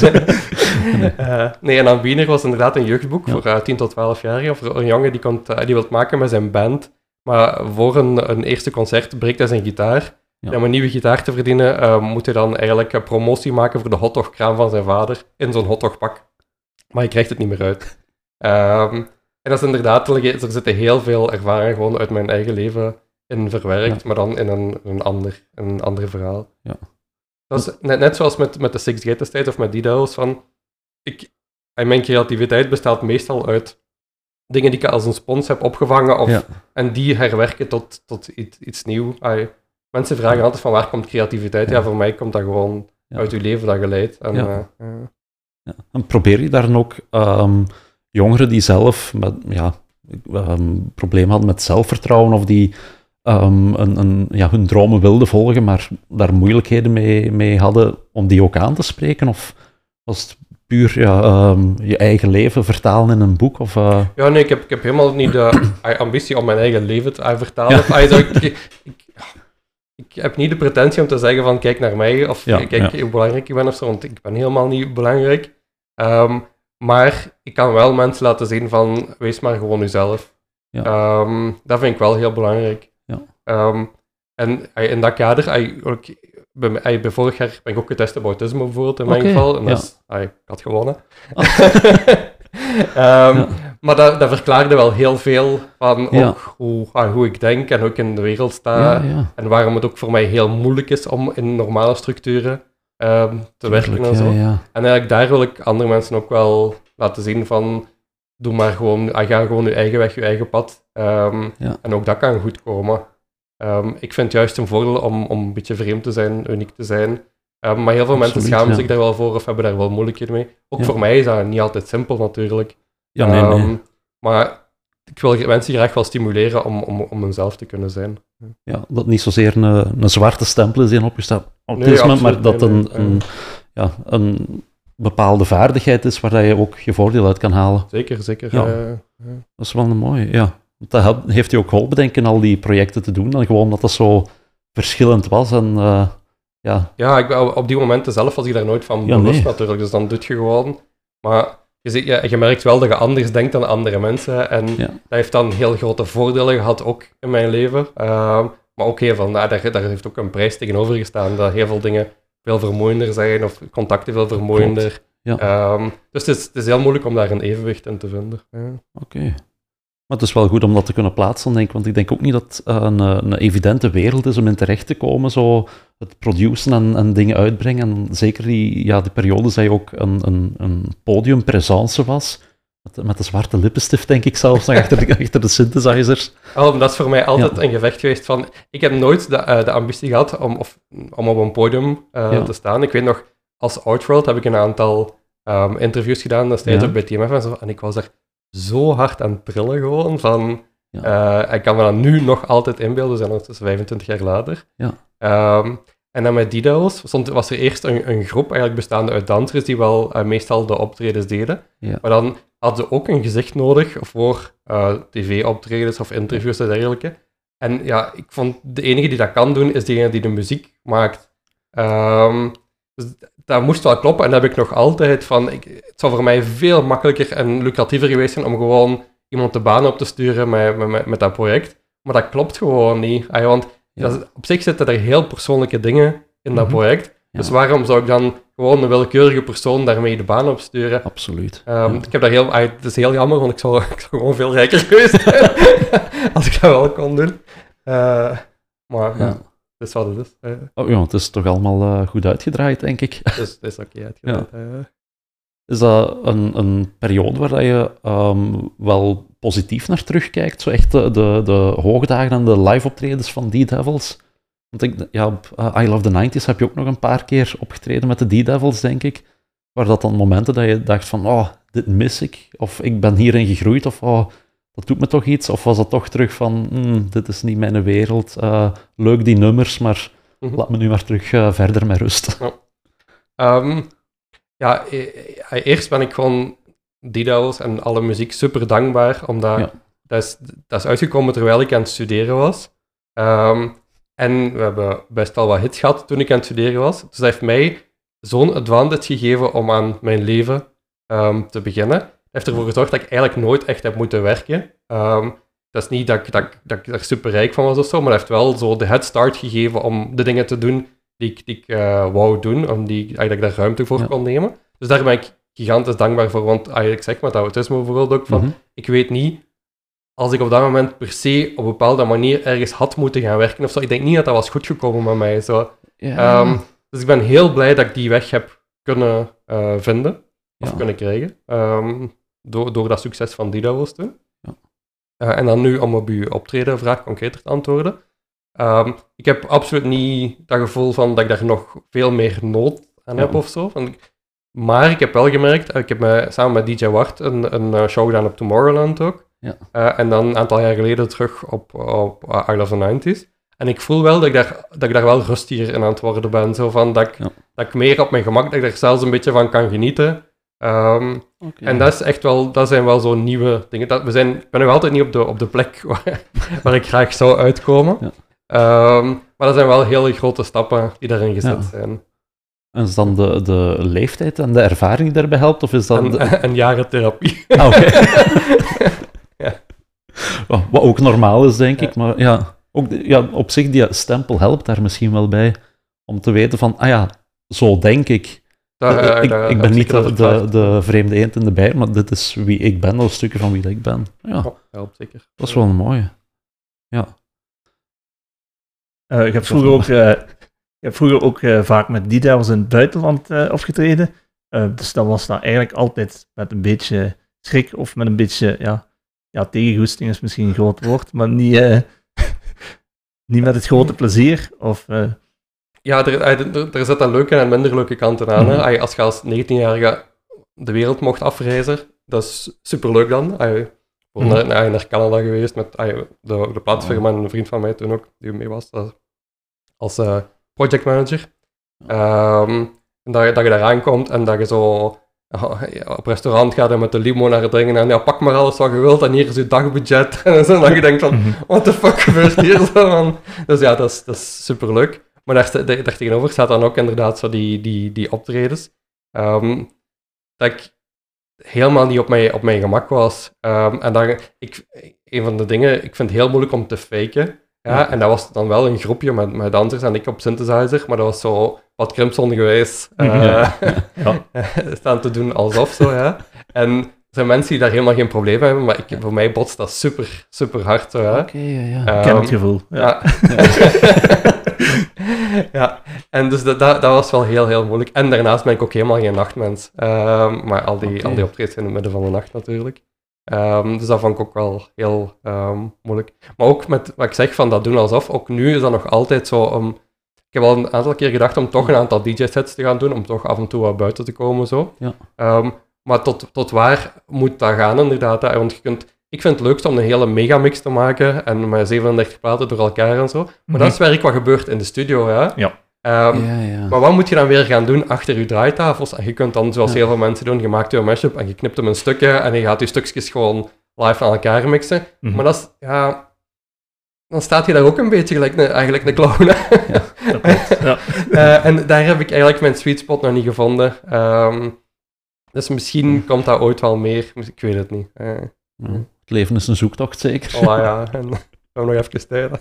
Nee, en aan Wiener was inderdaad een jeugdboek voor 10 tot 12-jarigen. Over een jongen die wil maken met zijn band. Maar voor een eerste concert breekt hij zijn gitaar. Ja. Om een nieuwe gitaar te verdienen, moet hij dan eigenlijk promotie maken voor de hotdogkraam van zijn vader in zo'n hotdogpak. Maar hij krijgt het niet meer uit. En dat is inderdaad, er zitten heel veel ervaringen gewoon uit mijn eigen leven in verwerkt, maar dan in een ander verhaal. Ja. Dat is net zoals met de Six Gate destijds of met Didaos, van mijn creativiteit bestaat meestal uit dingen die ik als een spons heb opgevangen en die herwerken tot iets nieuws. Mensen vragen altijd van waar komt creativiteit? Ja, voor mij komt dat gewoon uit je leven dat je leidt. En probeer je daar dan ook jongeren die zelf problemen hadden met zelfvertrouwen of die hun dromen wilden volgen, maar daar moeilijkheden mee hadden om die ook aan te spreken? Of was het puur je eigen leven vertalen in een boek? Of, Ja, nee, ik heb helemaal niet de ambitie om mijn eigen leven te vertalen. Ik heb niet de pretentie om te zeggen van kijk naar mij, of kijk hoe belangrijk ik ben of zo, want ik ben helemaal niet belangrijk. Maar ik kan wel mensen laten zien van wees maar gewoon jezelf. Dat vind ik wel heel belangrijk. Ja. En in dat kader, bij vorig jaar ben ik ook getest op autisme bijvoorbeeld, in mijn geval. En ik had gewonnen. Maar dat verklaarde wel heel veel van ook hoe ik denk en hoe ik in de wereld sta. En waarom het ook voor mij heel moeilijk is om in normale structuren te werken en zo. En eigenlijk daar wil ik andere mensen ook wel laten zien van, doe maar gewoon, ga gewoon je eigen weg, je eigen pad. En ook dat kan goed komen. Ik vind het juist een voordeel om een beetje vreemd te zijn, uniek te zijn. Maar heel veel mensen schamen zich daar wel voor of hebben daar wel moeilijkheden mee. Ook voor mij is dat niet altijd simpel natuurlijk. Nee. Maar ik wil mensen graag wel stimuleren om hunzelf te kunnen zijn. Ja, dat niet zozeer een zwarte stempel is in op je staat autisme, maar dat een bepaalde vaardigheid is waar je ook je voordeel uit kan halen. Zeker. Dat is wel een mooie, ja. Dat heeft je ook geholpen, denk ik, in al die projecten te doen, en gewoon dat dat zo verschillend was. En, op die momenten zelf was ik daar nooit van bewust natuurlijk, dus dan doe je gewoon. Maar je merkt wel dat je anders denkt dan andere mensen, en dat heeft dan heel grote voordelen gehad, ook in mijn leven. Maar ook heel veel, daar heeft ook een prijs tegenover gestaan, dat heel veel dingen veel vermoeiender zijn, of contacten veel vermoeiender. Dus het is heel moeilijk om daar een evenwicht in te vinden. Oké. Maar het is wel goed om dat te kunnen plaatsen, denk ik, want ik denk ook niet dat het een evidente wereld is om in terecht te komen, zo het produceren en dingen uitbrengen. En zeker die periodes dat je ook een podiumpresence was, met de zwarte lippenstift, denk ik zelfs, nog achter de synthesizers. Dat is voor mij altijd een gevecht geweest van... Ik heb nooit de ambitie gehad om op een podium te staan. Ik weet nog, als Outworld heb ik een aantal interviews gedaan, destijds ook bij TMF en zo, en ik was er zo hard aan het trillen gewoon, van... ik kan me dat nu nog altijd inbeelden, we zijn ondertussen 25 jaar later. En dan met DDoS was er eerst een groep eigenlijk bestaande uit dansers die wel meestal de optredens deden. Maar dan hadden ze ook een gezicht nodig voor tv-optredens of interviews en dergelijke. En ik vond de enige die dat kan doen, is degene die de muziek maakt. Dus dat moest wel kloppen, en dat heb ik nog altijd van... Het zou voor mij veel makkelijker en lucratiever geweest zijn om gewoon iemand de baan op te sturen met dat project. Maar dat klopt gewoon niet. Want op zich zitten er heel persoonlijke dingen in dat project. Dus waarom zou ik dan gewoon een willekeurige persoon daarmee de baan opsturen? Absoluut. Ik heb daar het is heel jammer, want ik zou gewoon veel rijker geweest zijn als ik dat wel kon doen. Maar dat is wat het is. Het is toch allemaal goed uitgedraaid, denk ik. Het is oké uitgedraaid. Is dat een periode waar je wel positief naar terugkijkt? Zo echt de hoogdagen en de live optredens van D-Devils? Want op I Love the 90s heb je ook nog een paar keer opgetreden met de D-Devils, denk ik. Waar dat dan momenten dat je dacht van, dit mis ik. Of ik ben hierin gegroeid. Of dat doet me toch iets. Of was dat toch terug van, dit is niet mijn wereld. Leuk die nummers, maar laat me nu maar terug verder met rust. Eerst ben ik gewoon D-Devils en alle muziek super dankbaar, omdat dat is uitgekomen terwijl ik aan het studeren was. En we hebben best wel wat hits gehad toen ik aan het studeren was. Dus dat heeft mij zo'n advantage gegeven om aan mijn leven te beginnen. Dat heeft ervoor gezorgd dat ik eigenlijk nooit echt heb moeten werken. Dat is niet dat ik er super rijk van was of zo, maar dat heeft wel zo de head start gegeven om de dingen te doen die ik wou doen, dat ik daar ruimte voor kon nemen. Dus daar ben ik gigantisch dankbaar voor, want ik zeg met autisme bijvoorbeeld ook, van ik weet niet, als ik op dat moment per se op een bepaalde manier ergens had moeten gaan werken of zo, ik denk niet dat dat was goed gekomen met mij. Zo. Dus ik ben heel blij dat ik die weg heb kunnen vinden, of kunnen krijgen, door dat succes van D-Devils toen. En dan nu, om op uw optredenvraag concreter te antwoorden. Ik heb absoluut niet dat gevoel van dat ik daar nog veel meer nood aan heb of zo. Maar ik heb wel gemerkt, ik heb samen met DJ Wart een show gedaan op Tomorrowland ook. En dan een aantal jaar geleden terug op I Love the 90s. En ik voel wel dat ik daar wel rustiger in aan het worden ben. Zo van dat ik meer op mijn gemak, dat ik er zelfs een beetje van kan genieten. En dat is echt wel, dat zijn wel zo'n nieuwe dingen. Ik ben nog altijd niet op de plek waar ik graag zou uitkomen. Maar dat zijn wel hele grote stappen die daarin gezet zijn. En is dan de leeftijd en de ervaring die daarbij helpt? Of is dat een jaren therapie. Wat ook normaal is, denk ik. Maar ook, op zich, die stempel helpt daar misschien wel bij. om te weten van, zo denk ik. Ik ben niet de vreemde eend in de bijt, maar dit is wie ik ben, dat is stukken van wie ik ben. Ja, helpt zeker. Dat is wel een mooie. Ja. Je hebt vroeger ook vaak met D-Devils in het buitenland opgetreden. Dus dat was dan eigenlijk altijd met een beetje schrik of met een beetje, tegengoesting is misschien een groot woord, maar niet met het grote plezier. Of, Ja, er zitten leuke en minder leuke kanten aan. Hè? Als je als 19-jarige de wereld mocht afreizen, dat is superleuk dan. Naar Canada geweest met de platform en een vriend van mij toen ook, die mee was, als projectmanager. En dat je daar aankomt en dat je zo op restaurant gaat en met de limo naar het dringen en pak maar alles wat je wilt en hier is je dagbudget. En zo, dan je denkt van, what the fuck gebeurt hier zo, man? Dus ja, dat is superleuk. Maar daar tegenover staat dan ook inderdaad zo die optredens. Dat ik helemaal niet op mijn gemak was. En een van de dingen, ik vind het heel moeilijk om te faken. Ja, en dat was dan wel een groepje met dansers en ik op synthesizer, maar dat was zo wat Crimson geweest. Staan te doen alsof zo, ja. En er zijn mensen die daar helemaal geen probleem mee hebben, maar voor mij botst dat super, super hard. Zo, ja. Ik ken het gevoel. Ja. Ja, en dus dat was wel heel, heel moeilijk. En daarnaast ben ik ook helemaal geen nachtmens. Maar al die optredens in het midden van de nacht natuurlijk. Dus dat vond ik ook wel heel moeilijk. Maar ook met wat ik zeg van dat doen alsof, ook nu is dat nog altijd zo. Ik heb al een aantal keer gedacht om toch een aantal DJ-sets te gaan doen, om toch af en toe wat buiten te komen. Zo. Ja. Maar tot waar moet dat gaan inderdaad? Hè? Want ik vind het leukst om een hele megamix te maken en met 37 platen door elkaar en zo. Maar dat is werk wat gebeurt in de studio. Hè? Ja. Maar wat moet je dan weer gaan doen achter je draaitafels? En je kunt dan, zoals heel veel mensen doen, je maakt je mashup en je knipt hem in stukken en je gaat je stukjes gewoon live aan elkaar mixen. Maar dat is, dan staat je daar ook een beetje eigenlijk een clown. En daar heb ik eigenlijk mijn sweet spot nog niet gevonden. Dus misschien komt dat ooit wel meer, ik weet het niet. Het leven is een zoektocht, zeker. Voilà, ja. En we nog even tijden.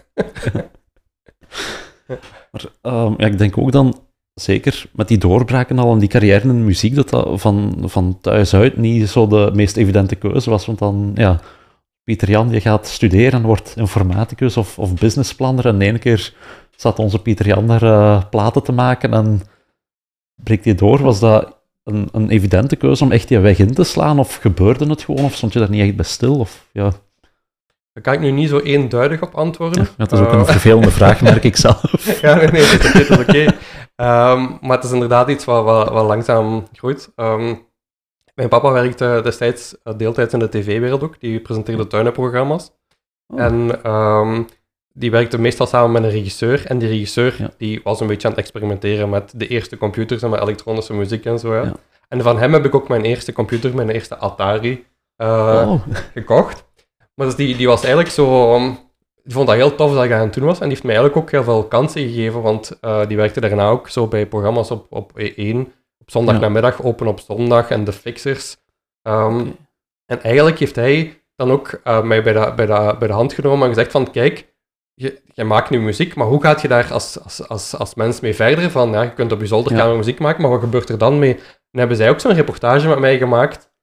Maar ik denk ook dan, zeker met die doorbraken al en die carrière in de muziek, dat van thuis uit niet zo de meest evidente keuze was. Want dan, Pieter Jan, die gaat studeren en wordt informaticus of businessplanner. En de ene keer zat onze Pieter Jan daar platen te maken en breekt hij door. Was dat een evidente keuze om echt die weg in te slaan? Of gebeurde het gewoon? Of stond je daar niet echt bij stil? Of, ja... Daar kan ik nu niet zo eenduidig op antwoorden. Ja, dat is ook een vervelende vraag, merk ik zelf. Ja, nee, dat is oké. Maar het is inderdaad iets wat langzaam groeit. Mijn papa werkte destijds deeltijds in de tv-wereld ook. Die presenteerde tuinenprogramma's. En die werkte meestal samen met een regisseur. En die regisseur die was een beetje aan het experimenteren met de eerste computers en met elektronische muziek en zo. Ja. En van hem heb ik ook mijn eerste computer, mijn eerste Atari, gekocht. Maar dus die was eigenlijk zo... Die vond dat heel tof dat ik aan het doen was. En die heeft mij eigenlijk ook heel veel kansen gegeven. Want die werkte daarna ook zo bij programma's op E1. Op zondagnamiddag, Open op zondag en de Fixers. En eigenlijk heeft hij dan ook mij bij de hand genomen en gezegd van... Kijk, je maakt nu muziek, maar hoe gaat je daar als mens mee verder? Van, je kunt op je zolderkamer muziek maken, maar wat gebeurt er dan mee? En hebben zij ook zo'n reportage met mij gemaakt...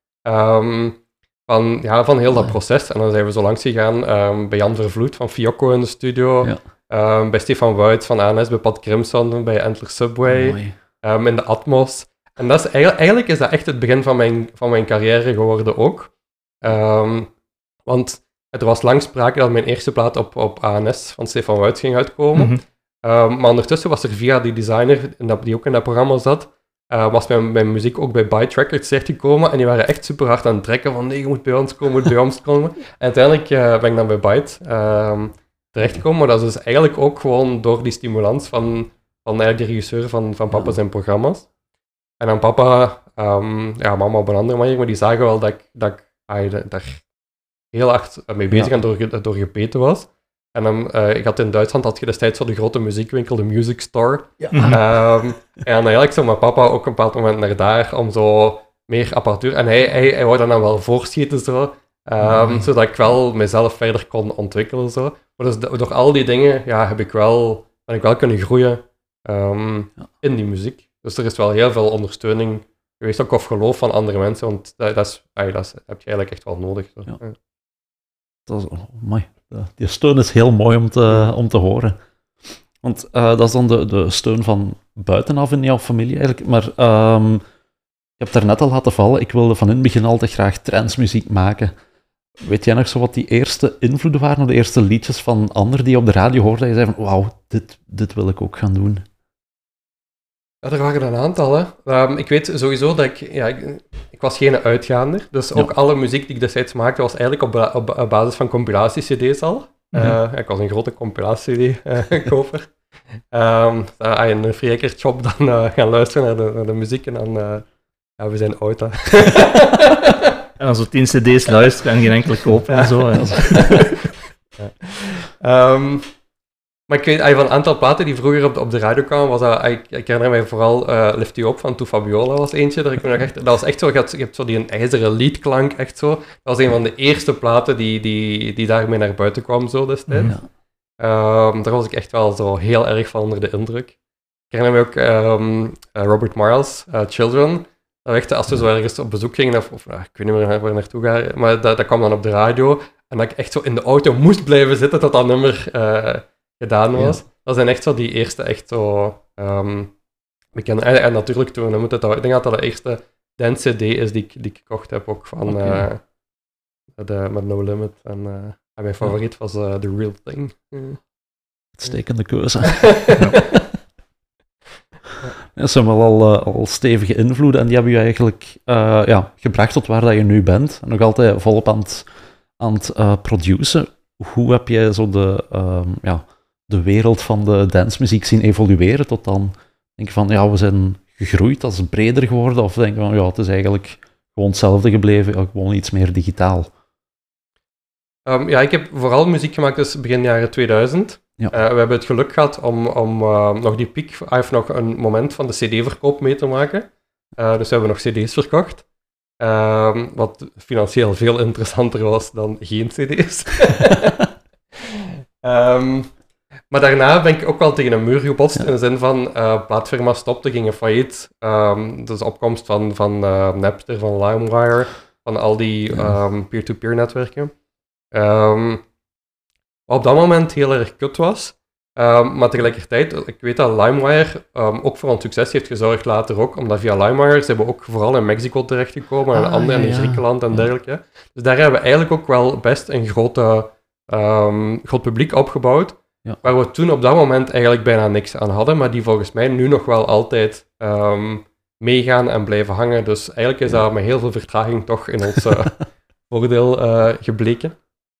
Van heel dat proces. En dan zijn we zo langs gegaan bij Jan Vervloed van Fiocco in de studio. Bij Stefan Wout van ANS, bij Pat Crimson, bij Antler Subway. In de Atmos. En dat is eigenlijk is dat echt het begin van mijn carrière geworden ook. Want er was lang sprake dat mijn eerste plaat op ANS van Stefan Wout ging uitkomen. Maar ondertussen was er via die designer, die ook in dat programma zat... was mijn muziek ook bij Byte Records terechtgekomen en die waren echt super hard aan het trekken van nee, je moet bij ons komen, je moet bij ons komen. En uiteindelijk ben ik dan bij Byte terechtgekomen, maar dat is dus eigenlijk ook gewoon door die stimulans van eigenlijk de regisseur van papa zijn programma's. En dan papa, mama op een andere manier, maar die zagen wel dat ik daar heel hard mee bezig en door gebeten was. En dan, in Duitsland had je destijds zo de grote muziekwinkel, de Music Store. En dan eigenlijk zo met papa ook een bepaald moment naar daar, om zo meer apparatuur... En hij wou dan wel voorschieten, zo, zodat ik wel mezelf verder kon ontwikkelen. Zo. Maar dus door al die dingen ben ik wel kunnen groeien in die muziek. Dus er is wel heel veel ondersteuning geweest, ook of geloof van andere mensen, want dat heb je eigenlijk echt wel nodig. Zo. Ja. Dat is, amai. Die steun is heel mooi om te horen. Want dat is dan de steun van buitenaf in jouw familie eigenlijk. Maar je hebt daarnet al laten vallen, ik wilde van in het begin altijd graag trancemuziek maken. Weet jij nog zo wat die eerste invloeden waren, of de eerste liedjes van anderen die je op de radio hoorde, dat je zei van, wauw, dit wil ik ook gaan doen? Ja, er waren een aantal. Hè. Ik weet sowieso dat ik was geen uitgaander, dus ook alle muziek die ik destijds maakte was eigenlijk op basis van compilatie-cd's al. Ik was een grote compilatie-cd-koper. Een freakertjob dan gaan luisteren naar de muziek en dan... we zijn oud, hè. En dan zo 10 cd's luisteren en geen enkele kopen en zo. Maar ik weet, van een aantal platen die vroeger op de radio kwamen, was dat, ik herinner mij vooral Lift You Up van To Fabiola was eentje. Dat was echt zo, je hebt zo die een ijzeren liedklank, echt zo. Dat was een van de eerste platen die daarmee naar buiten kwam zo destijds. Daar was ik echt wel zo heel erg van onder de indruk. Ik herinner me ook Robert Miles, Children. Als we zo ergens op bezoek gingen, ik weet niet meer waar we naartoe gaan, maar dat kwam dan op de radio. En dat ik echt zo in de auto moest blijven zitten tot dat nummer gedaan was. Ja. Dat zijn echt zo die eerste echt zo bekende. En natuurlijk toen, ik denk dat de eerste dance CD is die ik gekocht heb, ook van met No Limit. En mijn favoriet was The Real Thing. Uitstekende keuze. Dat zijn wel al stevige invloeden en die hebben je eigenlijk gebracht tot waar dat je nu bent. En nog altijd volop aan het produceren. Hoe heb jij zo de wereld van de dancemuziek zien evolueren tot dan? Denk je van, we zijn gegroeid, dat is breder geworden? Of denk je van, het is eigenlijk gewoon hetzelfde gebleven, gewoon iets meer digitaal? Ik heb vooral muziek gemaakt dus begin jaren 2000. Ja. We hebben het geluk gehad om nog die piek, nog een moment van de cd-verkoop mee te maken. Dus we hebben nog cd's verkocht. Wat financieel veel interessanter was dan geen cd's. Maar daarna ben ik ook wel tegen een muur gebotst, in de zin van plaatfirma's stopten, gingen failliet. Dus de opkomst van Napster, van LimeWire, van al die peer-to-peer netwerken. Wat op dat moment heel erg kut was. Maar tegelijkertijd, ik weet dat LimeWire ook voor ons succes heeft gezorgd later ook, omdat via LimeWire ze hebben ook vooral in Mexico terechtgekomen en in Griekenland en dergelijke. Dus daar hebben we eigenlijk ook wel best een groot publiek opgebouwd, waar we toen op dat moment eigenlijk bijna niks aan hadden, maar die volgens mij nu nog wel altijd meegaan en blijven hangen. Dus eigenlijk is dat met heel veel vertraging toch in ons voordeel gebleken.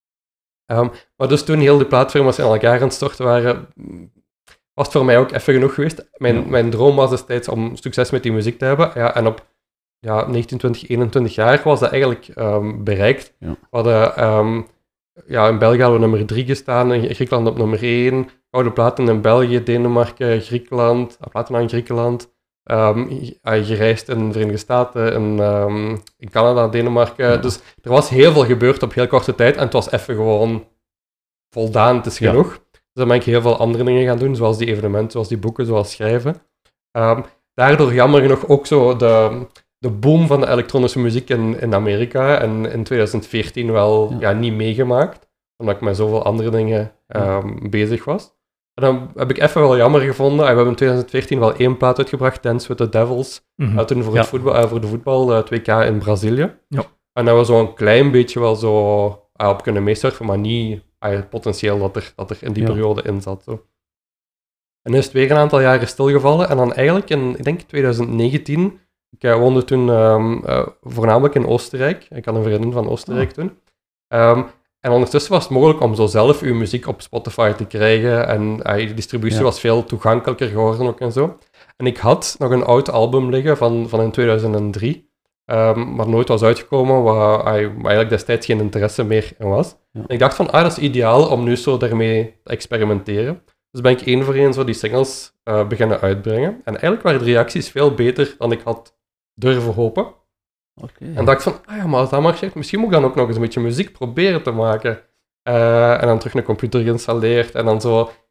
Maar dus toen heel de plaatfirma's in elkaar aan het storten waren, was het voor mij ook even genoeg geweest. Mijn droom was destijds om succes met die muziek te hebben. En op 19, 20, 21 jaar was dat eigenlijk bereikt. We hadden in België hadden we nummer 3 gestaan, in Griekenland op nummer 1, gouden platen in België, Denemarken, Griekenland, platen aan Griekenland. Gereisd in de Verenigde Staten, in Canada, Denemarken. Dus er was heel veel gebeurd op heel korte tijd en het was even gewoon voldaan, het is genoeg. Dus dan ben ik heel veel andere dingen gaan doen, zoals die evenementen, zoals die boeken, zoals schrijven. Daardoor jammer genoeg ook zo de boom van de elektronische muziek in Amerika en in 2014 wel niet meegemaakt, omdat ik met zoveel andere dingen bezig was. En dan heb ik even wel jammer gevonden. We hebben in 2014 wel 1 plaat uitgebracht, Dance with the Devils. Toen voor de voetbal 2K in Brazilië. Ja. En daar we zo een klein beetje wel zo op kunnen meesurfen, maar niet het potentieel dat er in die periode in zat. Zo. En dan is het weer een aantal jaren stilgevallen. En dan eigenlijk in, ik denk 2019, ik woonde toen voornamelijk in Oostenrijk. Ik had een vriendin van Oostenrijk toen. En ondertussen was het mogelijk om zo zelf uw muziek op Spotify te krijgen en de distributie was veel toegankelijker geworden ook en zo. En ik had nog een oud album liggen van in 2003, maar nooit was uitgekomen, waar eigenlijk destijds geen interesse meer in was. En ik dacht van, dat is ideaal om nu zo daarmee te experimenteren. Dus ben ik één voor één zo die singles beginnen uitbrengen. En eigenlijk waren de reacties veel beter dan ik had durven hopen. En dacht van, maar als dat marcheert, misschien moet ik dan ook nog eens een beetje muziek proberen te maken. En dan terug een computer geïnstalleerd en dan zo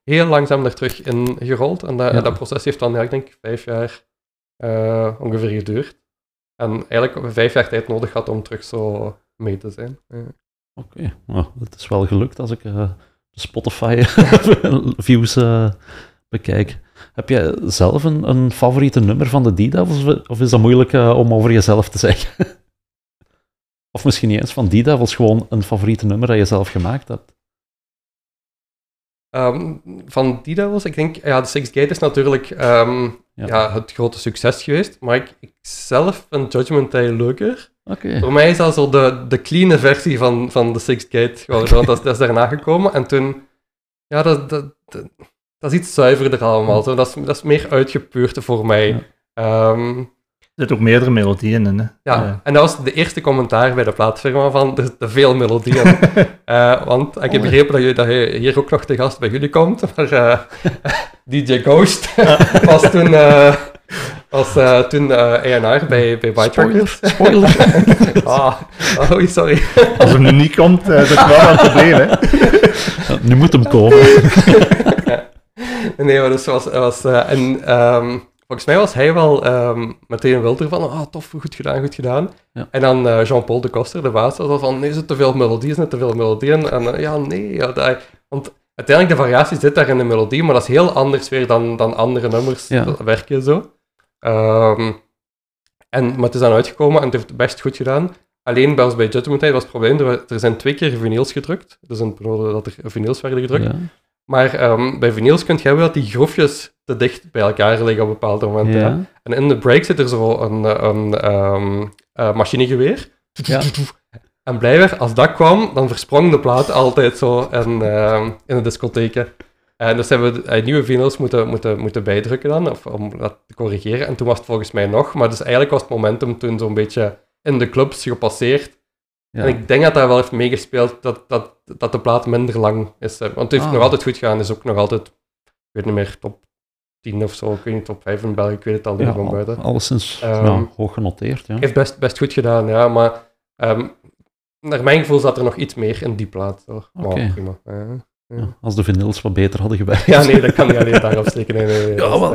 heel langzaam er terug in gerold. En dat proces heeft dan, ik denk, 5 jaar ongeveer geduurd. En eigenlijk 5 jaar tijd nodig had om terug zo mee te zijn. Oké, nou, dat is wel gelukt als ik de Spotify-views bekijk. Heb jij zelf een favoriete nummer van de D-Devils, of is dat moeilijk om over jezelf te zeggen? Of misschien niet eens van D-Devils, gewoon een favoriete nummer dat je zelf gemaakt hebt? Van D-Devils, ik denk, de Sixth Gate is natuurlijk het grote succes geweest, maar ik zelf vind Judgment Day leuker. Okay. Voor mij is dat zo de clean versie van de Sixth Gate geworden, want dat is daarna gekomen. En toen, dat is iets zuiverder allemaal. Zo. Dat is meer uitgepuurd voor mij. Ja. Er zitten ook meerdere melodieën in. Hè? Ja, en dat was de eerste commentaar bij de plaatfirma van, er zitten veel melodieën. Want ik heb begrepen dat je hier ook nog te gast bij jullie komt, maar DJ Ghost was toen A&R bij White Records. Spoiler. Sorry. Als hem nu niet komt, dat is wel een probleem. Hè? Nu moet hem komen. Nee, maar dus volgens mij was hij wel meteen wild ervan. Tof, goed gedaan. Ja. En dan Jean-Paul de Koster, de baas, was van, nee, er zitten te veel melodieën. En want uiteindelijk, de variatie zit daar in de melodie, maar dat is heel anders weer dan andere nummers werken zo. Maar het is dan uitgekomen en het heeft best goed gedaan. Alleen bij ons bij Judgment Day was het probleem, er zijn 2 keer vinyls gedrukt. Dus een periode dat er vinyls werden gedrukt. Ja. Maar bij vinyls kun je hebben dat die groefjes te dicht bij elkaar liggen op bepaalde momenten. Ja. En in de break zit er zo een machinegeweer. Ja. En blijkbaar, als dat kwam, dan versprong de plaat altijd zo in de discotheken. En dus hebben we nieuwe vinyls moeten bijdrukken dan, om dat te corrigeren. En toen was het volgens mij nog. Maar dus eigenlijk was het momentum toen zo'n beetje in de clubs gepasseerd. Ja. En ik denk dat dat wel heeft meegespeeld dat de plaat minder lang is. Want het heeft nog altijd goed gedaan. Het is ook nog altijd, ik weet niet meer, top 10 of zo. Ik weet niet, top 5 in België. Ik weet het al niet van buiten. Alleszins hoog genoteerd. Ja. Heeft best goed gedaan, ja. Maar naar mijn gevoel zat er nog iets meer in die plaat. Okay. Prima. Ja, als de vinyls wat beter hadden gewerkt. Ja, nee, dat kan niet alleen daarop steken. Nee.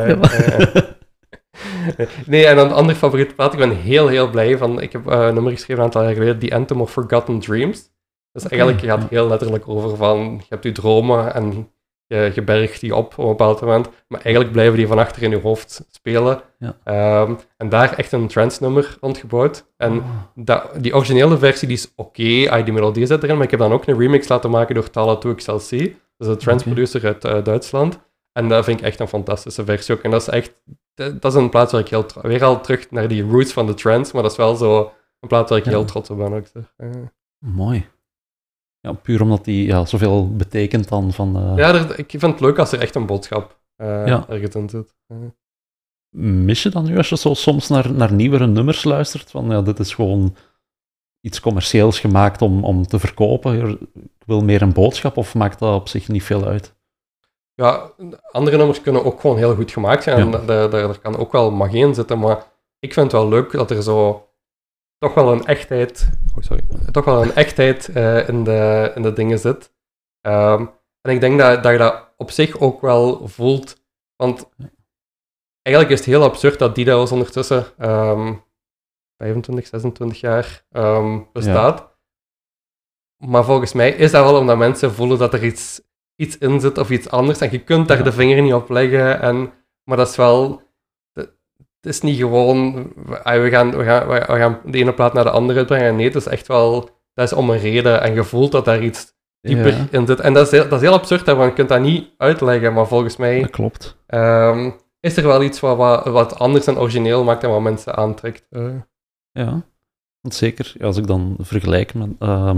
Nee, en een andere favoriete plaat, ik ben heel blij van. Ik heb een nummer geschreven een aantal jaar geleden, The Anthem of Forgotten Dreams. Dus eigenlijk gaat heel letterlijk over van, je hebt je dromen en je bergt die op een bepaald moment, maar eigenlijk blijven die van achter in je hoofd spelen. Ja. En daar echt een trance-nummer rondgebouwd. En die originele versie die is oké, die melodie zit erin, maar ik heb dan ook een remix laten maken door Tala 2XLC, dus een trance-producer uit Duitsland. En dat vind ik echt een fantastische versie ook. En dat is echt, dat is een plaats waar ik weer al terug naar die roots van de trance, maar dat is wel zo een plaats waar ik heel trots op ben ook. Mooi. Ja, puur omdat die zoveel betekent dan van... ik vind het leuk als er echt een boodschap ergens in zit. Mis je dan nu als je zo soms naar nieuwere nummers luistert? Van dit is gewoon iets commercieels gemaakt om te verkopen. Ik wil meer een boodschap, of maakt dat op zich niet veel uit? Ja, andere nummers kunnen ook gewoon heel goed gemaakt zijn. Ja. En daar kan ook wel magie in zitten, maar ik vind het wel leuk dat er zo toch wel een echtheid in de dingen zit. En ik denk dat je dat op zich ook wel voelt. Want eigenlijk is het heel absurd dat die dat ondertussen 25, 26 jaar bestaat. Ja. Maar volgens mij is dat wel omdat mensen voelen dat er iets in zit of iets anders. En je kunt daar de vinger niet op leggen. Maar dat is wel... Het is niet gewoon, we gaan de ene plaat naar de andere uitbrengen. Nee, het is echt wel, dat is om een reden. En je voelt dat daar iets dieper in zit. En dat is heel absurd, want je kunt dat niet uitleggen. Maar volgens mij dat klopt. Is er wel iets wat anders en origineel maakt en wat mensen aantrekt. Ja, want zeker. Als ik dan vergelijk met...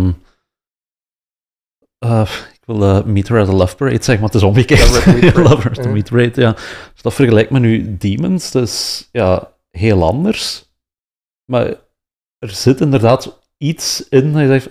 ik wil Meteor at the Love Parade zeggen, maar het is omgekeerd. Lovers to Meet Parade, ja. Dus dat vergelijkt met nu Demons, dat is heel anders. Maar er zit inderdaad iets in dat je zegt,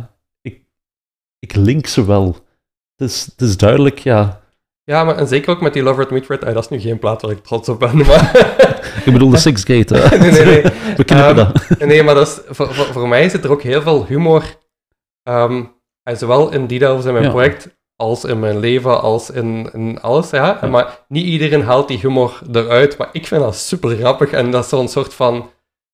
ik link ze wel. Het is duidelijk, ja. Ja, maar en zeker ook met die Lover to Meet Parade, dat is nu geen plaat waar ik trots op ben, maar... Ik bedoel de Sixth Gate, hè. Nee. We knippen dat. Nee, maar dat is, voor mij zit er ook heel veel humor... zowel in D-Devils en mijn project, als in mijn leven, als in alles, ja. Ja. Maar niet iedereen haalt die humor eruit, maar ik vind dat super grappig en dat is zo'n soort van...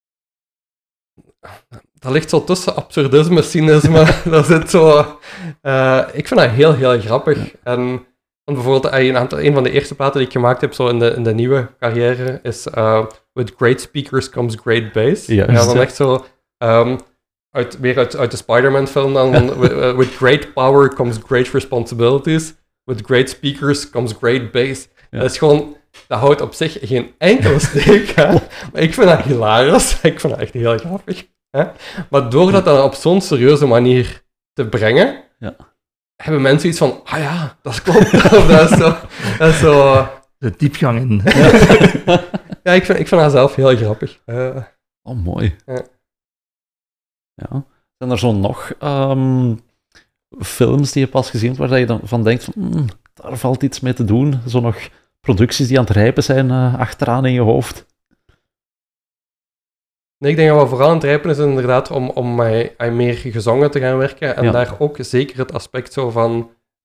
Dat ligt zo tussen absurdisme, cynisme, dat zit zo... ik vind dat heel, heel grappig. En bijvoorbeeld, een van de eerste platen die ik gemaakt heb, zo in de nieuwe carrière, is With Great Speakers Comes Great Bass. Ja, Dan echt zo... weer uit de Spider-Man film dan. With great power comes great responsibilities. With great speakers comes great bass. Ja. Dat is gewoon... Dat houdt op zich geen enkele steek, hè. Maar ik vind dat hilarisch. Ik vind dat echt heel grappig. Hè. Maar door dat dan op zo'n serieuze manier te brengen, Ja. hebben mensen iets van, ah ja, dat klopt. Of dat is zo... De diepgang in. Ja, ik vind dat zelf heel grappig. Oh, mooi. Ja. Ja. Zijn er zo nog films die je pas gezien hebt waar je dan van denkt van, daar valt iets mee te doen? Zo nog producties die aan het rijpen zijn achteraan in je hoofd? Nee, ik denk dat wat vooral aan het rijpen is inderdaad om meer gezongen te gaan werken. En Ja. daar ook zeker het aspect zo van...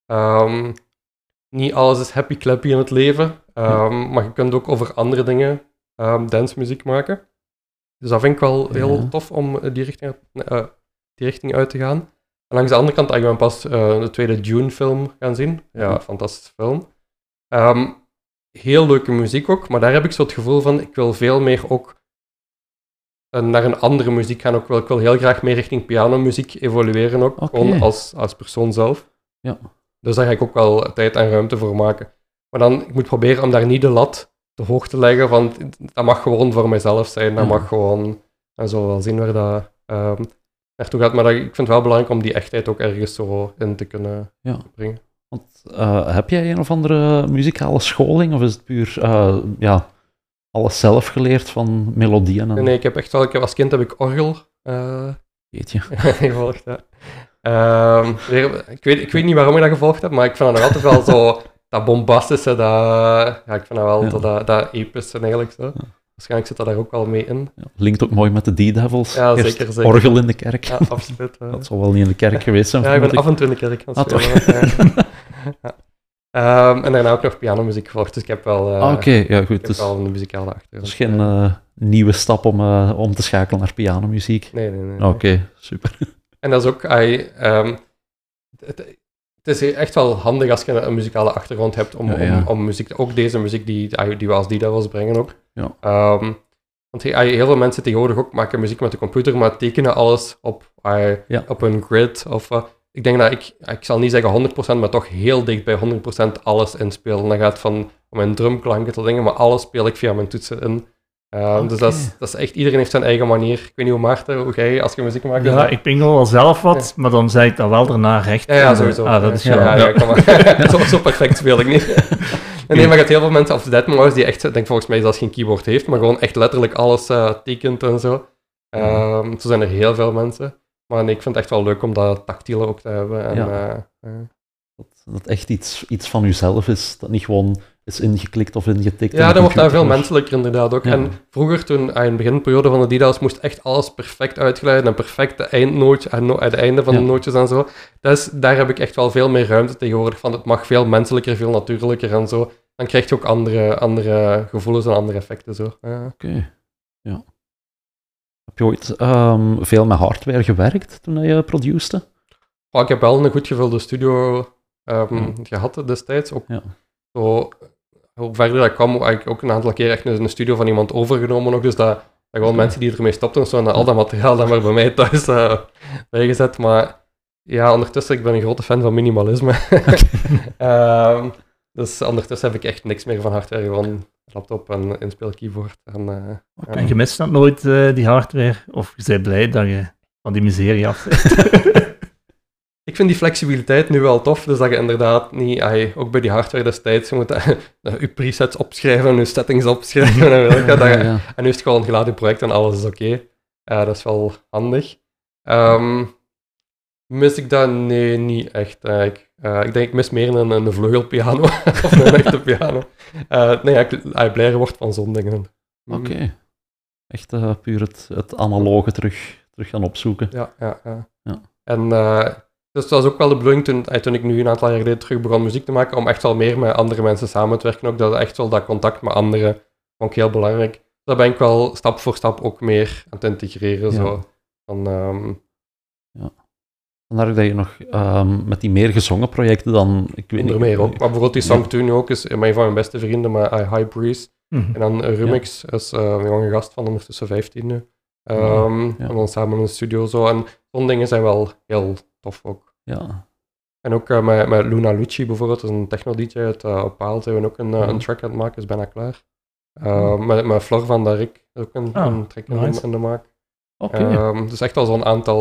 niet alles is happy-clappy in het leven. Maar je kunt ook over andere dingen dancemuziek maken. Dus dat vind ik wel heel tof om die richting uit te gaan. En langs de andere kant, ik ben pas de tweede Dune-film gaan zien. Ja, fantastische film. Heel leuke muziek ook, maar daar heb ik zo het gevoel van, ik wil veel meer ook naar een andere muziek gaan. Ook wel, ik wil heel graag meer richting pianomuziek evolueren ook, gewoon als persoon zelf. Ja. Dus daar ga ik ook wel tijd en ruimte voor maken. Maar dan, ik moet proberen om daar niet de lat te hoog te leggen, want dat mag gewoon voor mijzelf zijn. Dat mag gewoon, en zo wel zien waar dat naartoe gaat. Maar ik vind het wel belangrijk om die echtheid ook ergens zo in te kunnen brengen. Want, heb jij een of andere muzikale scholing, of is het puur alles zelf geleerd van melodieën? En... Nee, ik heb als kind heb ik orgel Jeetje. gevolgd. Ja. Ik weet niet waarom ik dat gevolgd heb, maar ik vind dat nog altijd wel zo, dat bombastische, ik vind dat wel dat epische eigenlijk zo. Ja. Waarschijnlijk zit dat daar ook wel mee in. Ja, linkt ook mooi met de D-Devils. Ja, zeker. Orgel in de kerk. Ja, absoluut. Dat zal wel niet in de kerk geweest zijn. Ja, ik ben af en toe in de kerk gaan spelen. En daarna ook nog pianomuziek gevolgd, dus ik heb wel, goed, wel een muzikale achtergrond. Dus geen nieuwe stap om te schakelen naar pianomuziek? Nee. Oké, super. En dat is ook... Het is echt wel handig als je een muzikale achtergrond hebt om muziek... Ook deze muziek die we als D-Devils brengen ook. Ja. Want heel veel mensen tegenwoordig ook maken muziek met de computer, maar tekenen alles op een grid. Ik denk dat ik zal niet zeggen 100%, maar toch heel dicht bij 100% alles inspelen. Dan gaat van mijn drumklanken tot dingen, maar alles speel ik via mijn toetsen in. Dus dat is echt, iedereen heeft zijn eigen manier. Ik weet niet hoe jij als je muziek maakt. Ja, ik pingel wel zelf wat, maar dan zei ik dat wel daarna recht. Ja, sowieso. Dat is kom maar. Zo perfect speel ik niet. Nee, maar je hebt heel veel mensen of Dead Mouse die echt, denk volgens mij dat geen keyboard heeft, maar gewoon echt letterlijk alles tekent en zo. Zo zijn er heel veel mensen. Maar nee, ik vind het echt wel leuk om dat tactiele ook te hebben. En, dat echt iets van jezelf is, dat niet gewoon is ingeklikt of ingetikt. Ja, dat wordt daar veel menselijker inderdaad ook. Ja. En vroeger, toen in de beginperiode van de D-Devils, moest echt alles perfect uitgeleid en perfect de eindnootje en het einde van de nootjes en zo. Dus daar heb ik echt wel veel meer ruimte tegenwoordig van. Het mag veel menselijker, veel natuurlijker en zo. Dan krijg je ook andere gevoelens en andere effecten. Oké. Ja. Heb je ooit veel met hardware gewerkt toen je produceerde? Ik heb wel een goed gevulde studio gehad destijds. Ook, zo, hoe verder dat kwam, heb ik ook een aantal keer echt een studio van iemand overgenomen. Ook, dus dat gewoon mensen die ermee stopten en al dat materiaal dan maar bij mij thuis bijgezet. Maar ja, ondertussen, ik ben een grote fan van minimalisme. Dus ondertussen heb ik echt niks meer van hardware. Gewoon laptop en inspeelkeyboard. En je mist dat nooit, die hardware? Of je bent blij dat je van die miserie af bent? Ik vind die flexibiliteit nu wel tof, dus dat je inderdaad niet, ook bij die hardware destijds, je moet je presets opschrijven en je settings opschrijven en nu is het gewoon geladen project en alles is oké. Dat is wel handig. Mis ik dat? Nee, niet echt. Ik denk ik mis meer een vleugelpiano of een echte piano. Ik blijer word van zo'n dingen. Oké. Echt puur het analoge terug gaan opzoeken. Ja. En Dus dat was ook wel de bedoeling toen ik nu een aantal jaar geleden terug begon muziek te maken, om echt wel meer met andere mensen samen te werken. Ook dat echt wel dat contact met anderen vond ik heel belangrijk. Daar ben ik wel stap voor stap ook meer aan het integreren. Ja. Zo. Vandaar dat je nog met die meer gezongen projecten dan... Ik weet Onder niet, meer ook. Maar bijvoorbeeld die Song 2 nu ook is een van mijn beste vrienden, met High Breeze. Mhm. En dan Rumix is een jonge gast van ondertussen 15 nu. En dan samen in de studio zo. En zo'n dingen zijn wel heel tof ook. Ja. En ook met Luna Lucci bijvoorbeeld, dat is een techno-dj uit Paal, zijn we ook een track aan het maken, is bijna klaar. Met Flor van der Rik, ook een track nice. in de maak. Oké. Dus echt al zo'n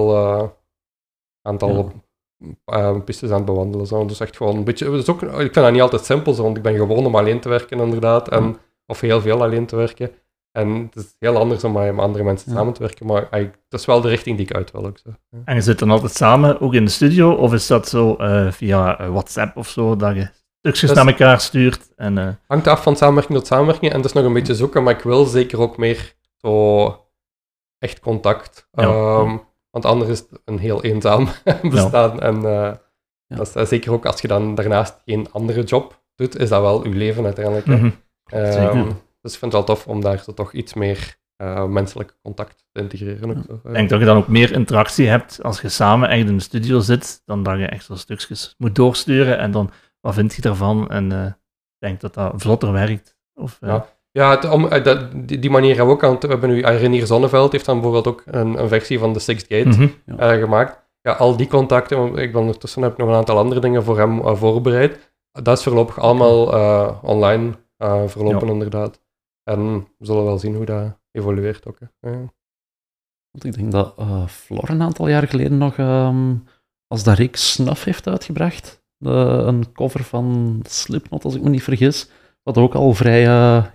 aantal pistes aan het bewandelen. Zo. Dus echt gewoon een beetje... Dus ook, ik vind dat niet altijd simpel, zo, want ik ben gewoon om alleen te werken inderdaad, of heel veel alleen te werken. En het is heel anders om met andere mensen samen te werken, maar dat is wel de richting die ik uit wil ook. Zo. Ja. En je zit dan altijd samen, ook in de studio, of is dat zo via WhatsApp of zo, dat je stukjes naar elkaar stuurt? Hangt af van samenwerking tot samenwerking, en dat is nog een beetje zoeken, maar ik wil zeker ook meer zo echt contact. Want anders is het een heel eenzaam bestaan. En dat is zeker ook als je dan daarnaast geen andere job doet, is dat wel uw leven uiteindelijk. Dus ik vind het wel tof om daar zo toch iets meer menselijk contact te integreren. Ook, Ik denk dat je dan ook meer interactie hebt als je samen echt in de studio zit, dan dat je echt zo stukjes moet doorsturen en dan, wat vind je daarvan? En ik denk dat dat vlotter werkt. Die manier hebben we ook aan. We hebben nu Renier Zonneveld heeft dan bijvoorbeeld ook een versie van de Sixth Gate gemaakt. Ja, al die contacten, ondertussen heb ik nog een aantal andere dingen voor hem voorbereid. Dat is voorlopig allemaal online verlopen inderdaad. En we zullen wel zien hoe dat evolueert ook. Want ik denk dat Flor een aantal jaar geleden nog, als dat Rick Snuff heeft uitgebracht, een cover van Slipknot, als ik me niet vergis, wat ook al vrij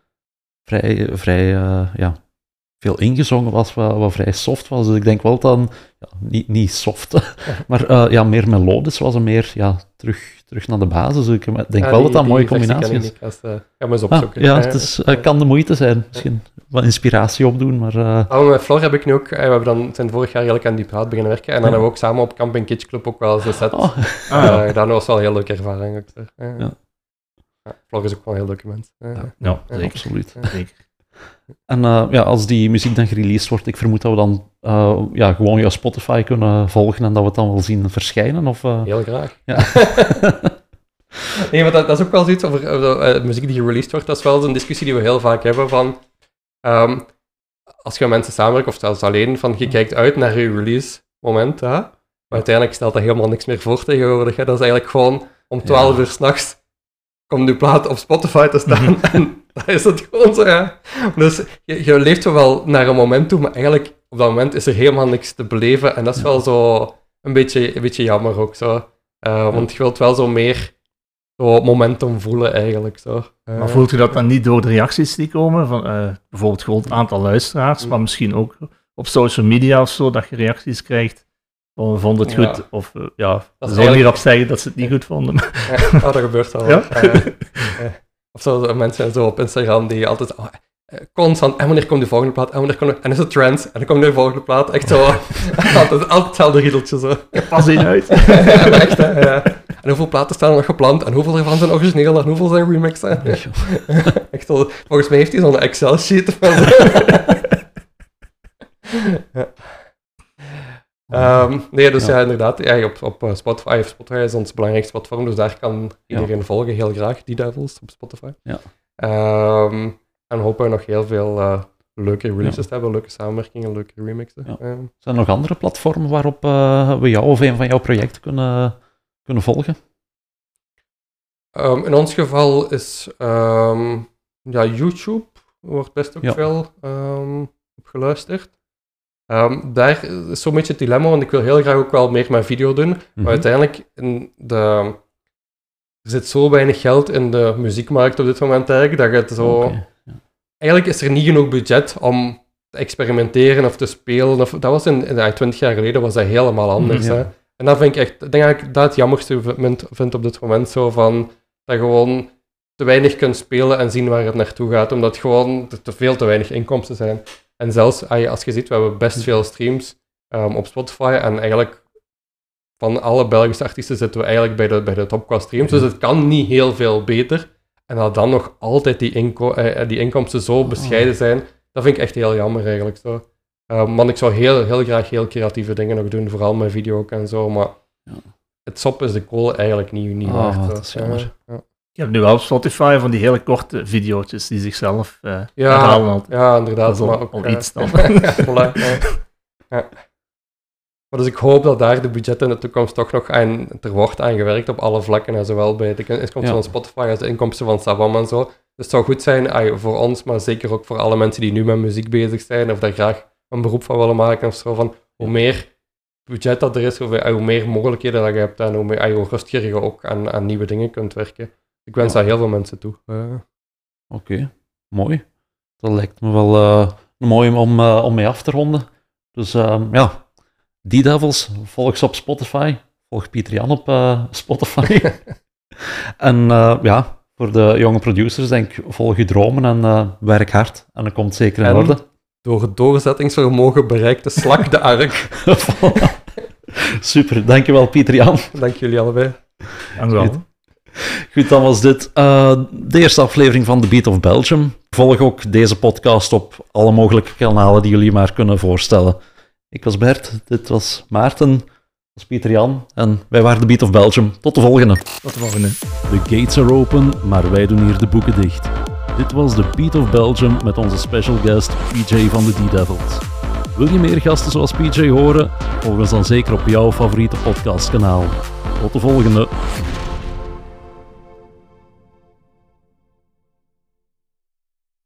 veel ingezongen was, wat vrij soft was. Dus ik denk wel dan, niet soft, maar meer melodisch was en meer terug naar de basis. Dus ik denk wel dat dat een mooie combinatie is. Ga maar eens opzoeken. Het kan de moeite zijn. Misschien wat inspiratie opdoen, maar... Met Flor heb ik nu ook... We hebben dan sinds vorig jaar eigenlijk aan die plaat beginnen werken. En dan hebben we ook samen op Camping Kitsch Club ook wel eens een set gedaan. Dat was wel een heel leuke ervaring. Flor is ook wel een heel leuk mens. Zeker. Absoluut. Zeker. En als die muziek dan gereleased wordt, ik vermoed dat we dan gewoon jouw Spotify kunnen volgen en dat we het dan wel zien verschijnen? Of, Heel graag. Ja. Nee, maar dat is ook wel zoiets over muziek die gereleased wordt. Dat is wel een discussie die we heel vaak hebben van... als je met mensen samenwerkt, of zelfs alleen, van je kijkt uit naar je release moment, maar uiteindelijk stelt dat helemaal niks meer voor tegenwoordig. Hè. Dat is eigenlijk gewoon om 12 uur 's nachts komt je plaat op Spotify te staan en dat is het gewoon zo, ja. Dus je leeft wel naar een moment toe, maar eigenlijk op dat moment is er helemaal niks te beleven en dat is wel zo een beetje jammer ook zo. Want je wilt wel zo meer zo momentum voelen eigenlijk zo. Maar voelt je dat dan niet door de reacties die komen van bijvoorbeeld gewoon het aantal luisteraars, maar misschien ook op social media of zo, dat je reacties krijgt? We vonden het goed, of ze zullen hierop zeggen dat ze het niet goed vonden. Dat gebeurt al. Ja? Of zo mensen zo op Instagram die altijd constant, en wanneer komt de volgende plaat, en is het trends, en dan komt de volgende plaat, echt zo, altijd hetzelfde riedeltje zo. Pas in uit. Echt, hè, ja. En hoeveel platen staan er nog gepland, en hoeveel ervan zijn origineel, en hoeveel zijn remixen. Echt zo, volgens mij heeft hij zo'n Excel-sheet. Inderdaad. Op Spotify. Spotify is ons belangrijkste platform, dus daar kan iedereen volgen. Heel graag, die Devils op Spotify. Ja. En hopen we nog heel veel leuke releases te hebben, leuke samenwerkingen, leuke remixen. Ja. Zijn er nog andere platformen waarop we jou of een van jouw projecten kunnen volgen? In ons geval is YouTube, wordt best ook veel op geluisterd. Daar is zo'n beetje het dilemma, want ik wil heel graag ook wel meer met video doen, maar uiteindelijk er zit zo weinig geld in de muziekmarkt op dit moment eigenlijk, dat je het zo... Okay. Ja. Eigenlijk is er niet genoeg budget om te experimenteren of te spelen. Dat was 20 jaar geleden was dat helemaal anders. Hè? En dat vind ik echt... Ik denk dat ik dat het jammerste vind op dit moment, zo van dat je gewoon te weinig kunt spelen en zien waar het naartoe gaat, omdat gewoon veel te weinig inkomsten zijn. En zelfs, als je ziet, we hebben best veel streams op Spotify en eigenlijk van alle Belgische artiesten zitten we eigenlijk bij de top qua streams. Dus het kan niet heel veel beter. En dat dan nog altijd die inkomsten zo bescheiden zijn, dat vind ik echt heel jammer eigenlijk. Zo. Want ik zou heel graag heel creatieve dingen nog doen, vooral met video ook en zo. Maar het sop is de kool eigenlijk niet waard. Dat is jammer. Je hebt nu wel op Spotify van die hele korte video's die zichzelf herhalen altijd. Ja, inderdaad. Dat is maar ook, al iets dan. Voilà, ja. Maar dus ik hoop dat daar de budgetten in de toekomst toch nog er wordt aan gewerkt op alle vlakken, en zowel bij de inkomsten van Spotify als de inkomsten van Savam en zo. Dus het zou goed zijn voor ons, maar zeker ook voor alle mensen die nu met muziek bezig zijn of daar graag een beroep van willen maken of zo, van hoe meer budget dat er is, hoe meer mogelijkheden dat je hebt en hoe rustiger je ook aan nieuwe dingen kunt werken. Ik wens dat heel veel mensen toe. Oké, mooi. Dat lijkt me wel mooi om mee af te ronden. Dus Die Devils, volg ze op Spotify. Volg Pieter Jan op Spotify. En voor de jonge producers, denk ik, volg je dromen en werk hard. En dat komt zeker in orde. Door het doorzettingsvermogen bereikt de slak de ark. Super, dankjewel Pieter Jan. Dank jullie allebei. Dankjewel. Goed, dan was dit de eerste aflevering van The Beat of Belgium. Volg ook deze podcast op alle mogelijke kanalen die jullie maar kunnen voorstellen. Ik was Bert, dit was Maarten, dit was Pieter Jan en wij waren The Beat of Belgium. Tot de volgende. Tot de volgende. The gates are open, maar wij doen hier de boeken dicht. Dit was The Beat of Belgium met onze special guest PJ van de D-Devils. Wil je meer gasten zoals PJ horen? Volg ons dan zeker op jouw favoriete podcastkanaal. Tot de volgende.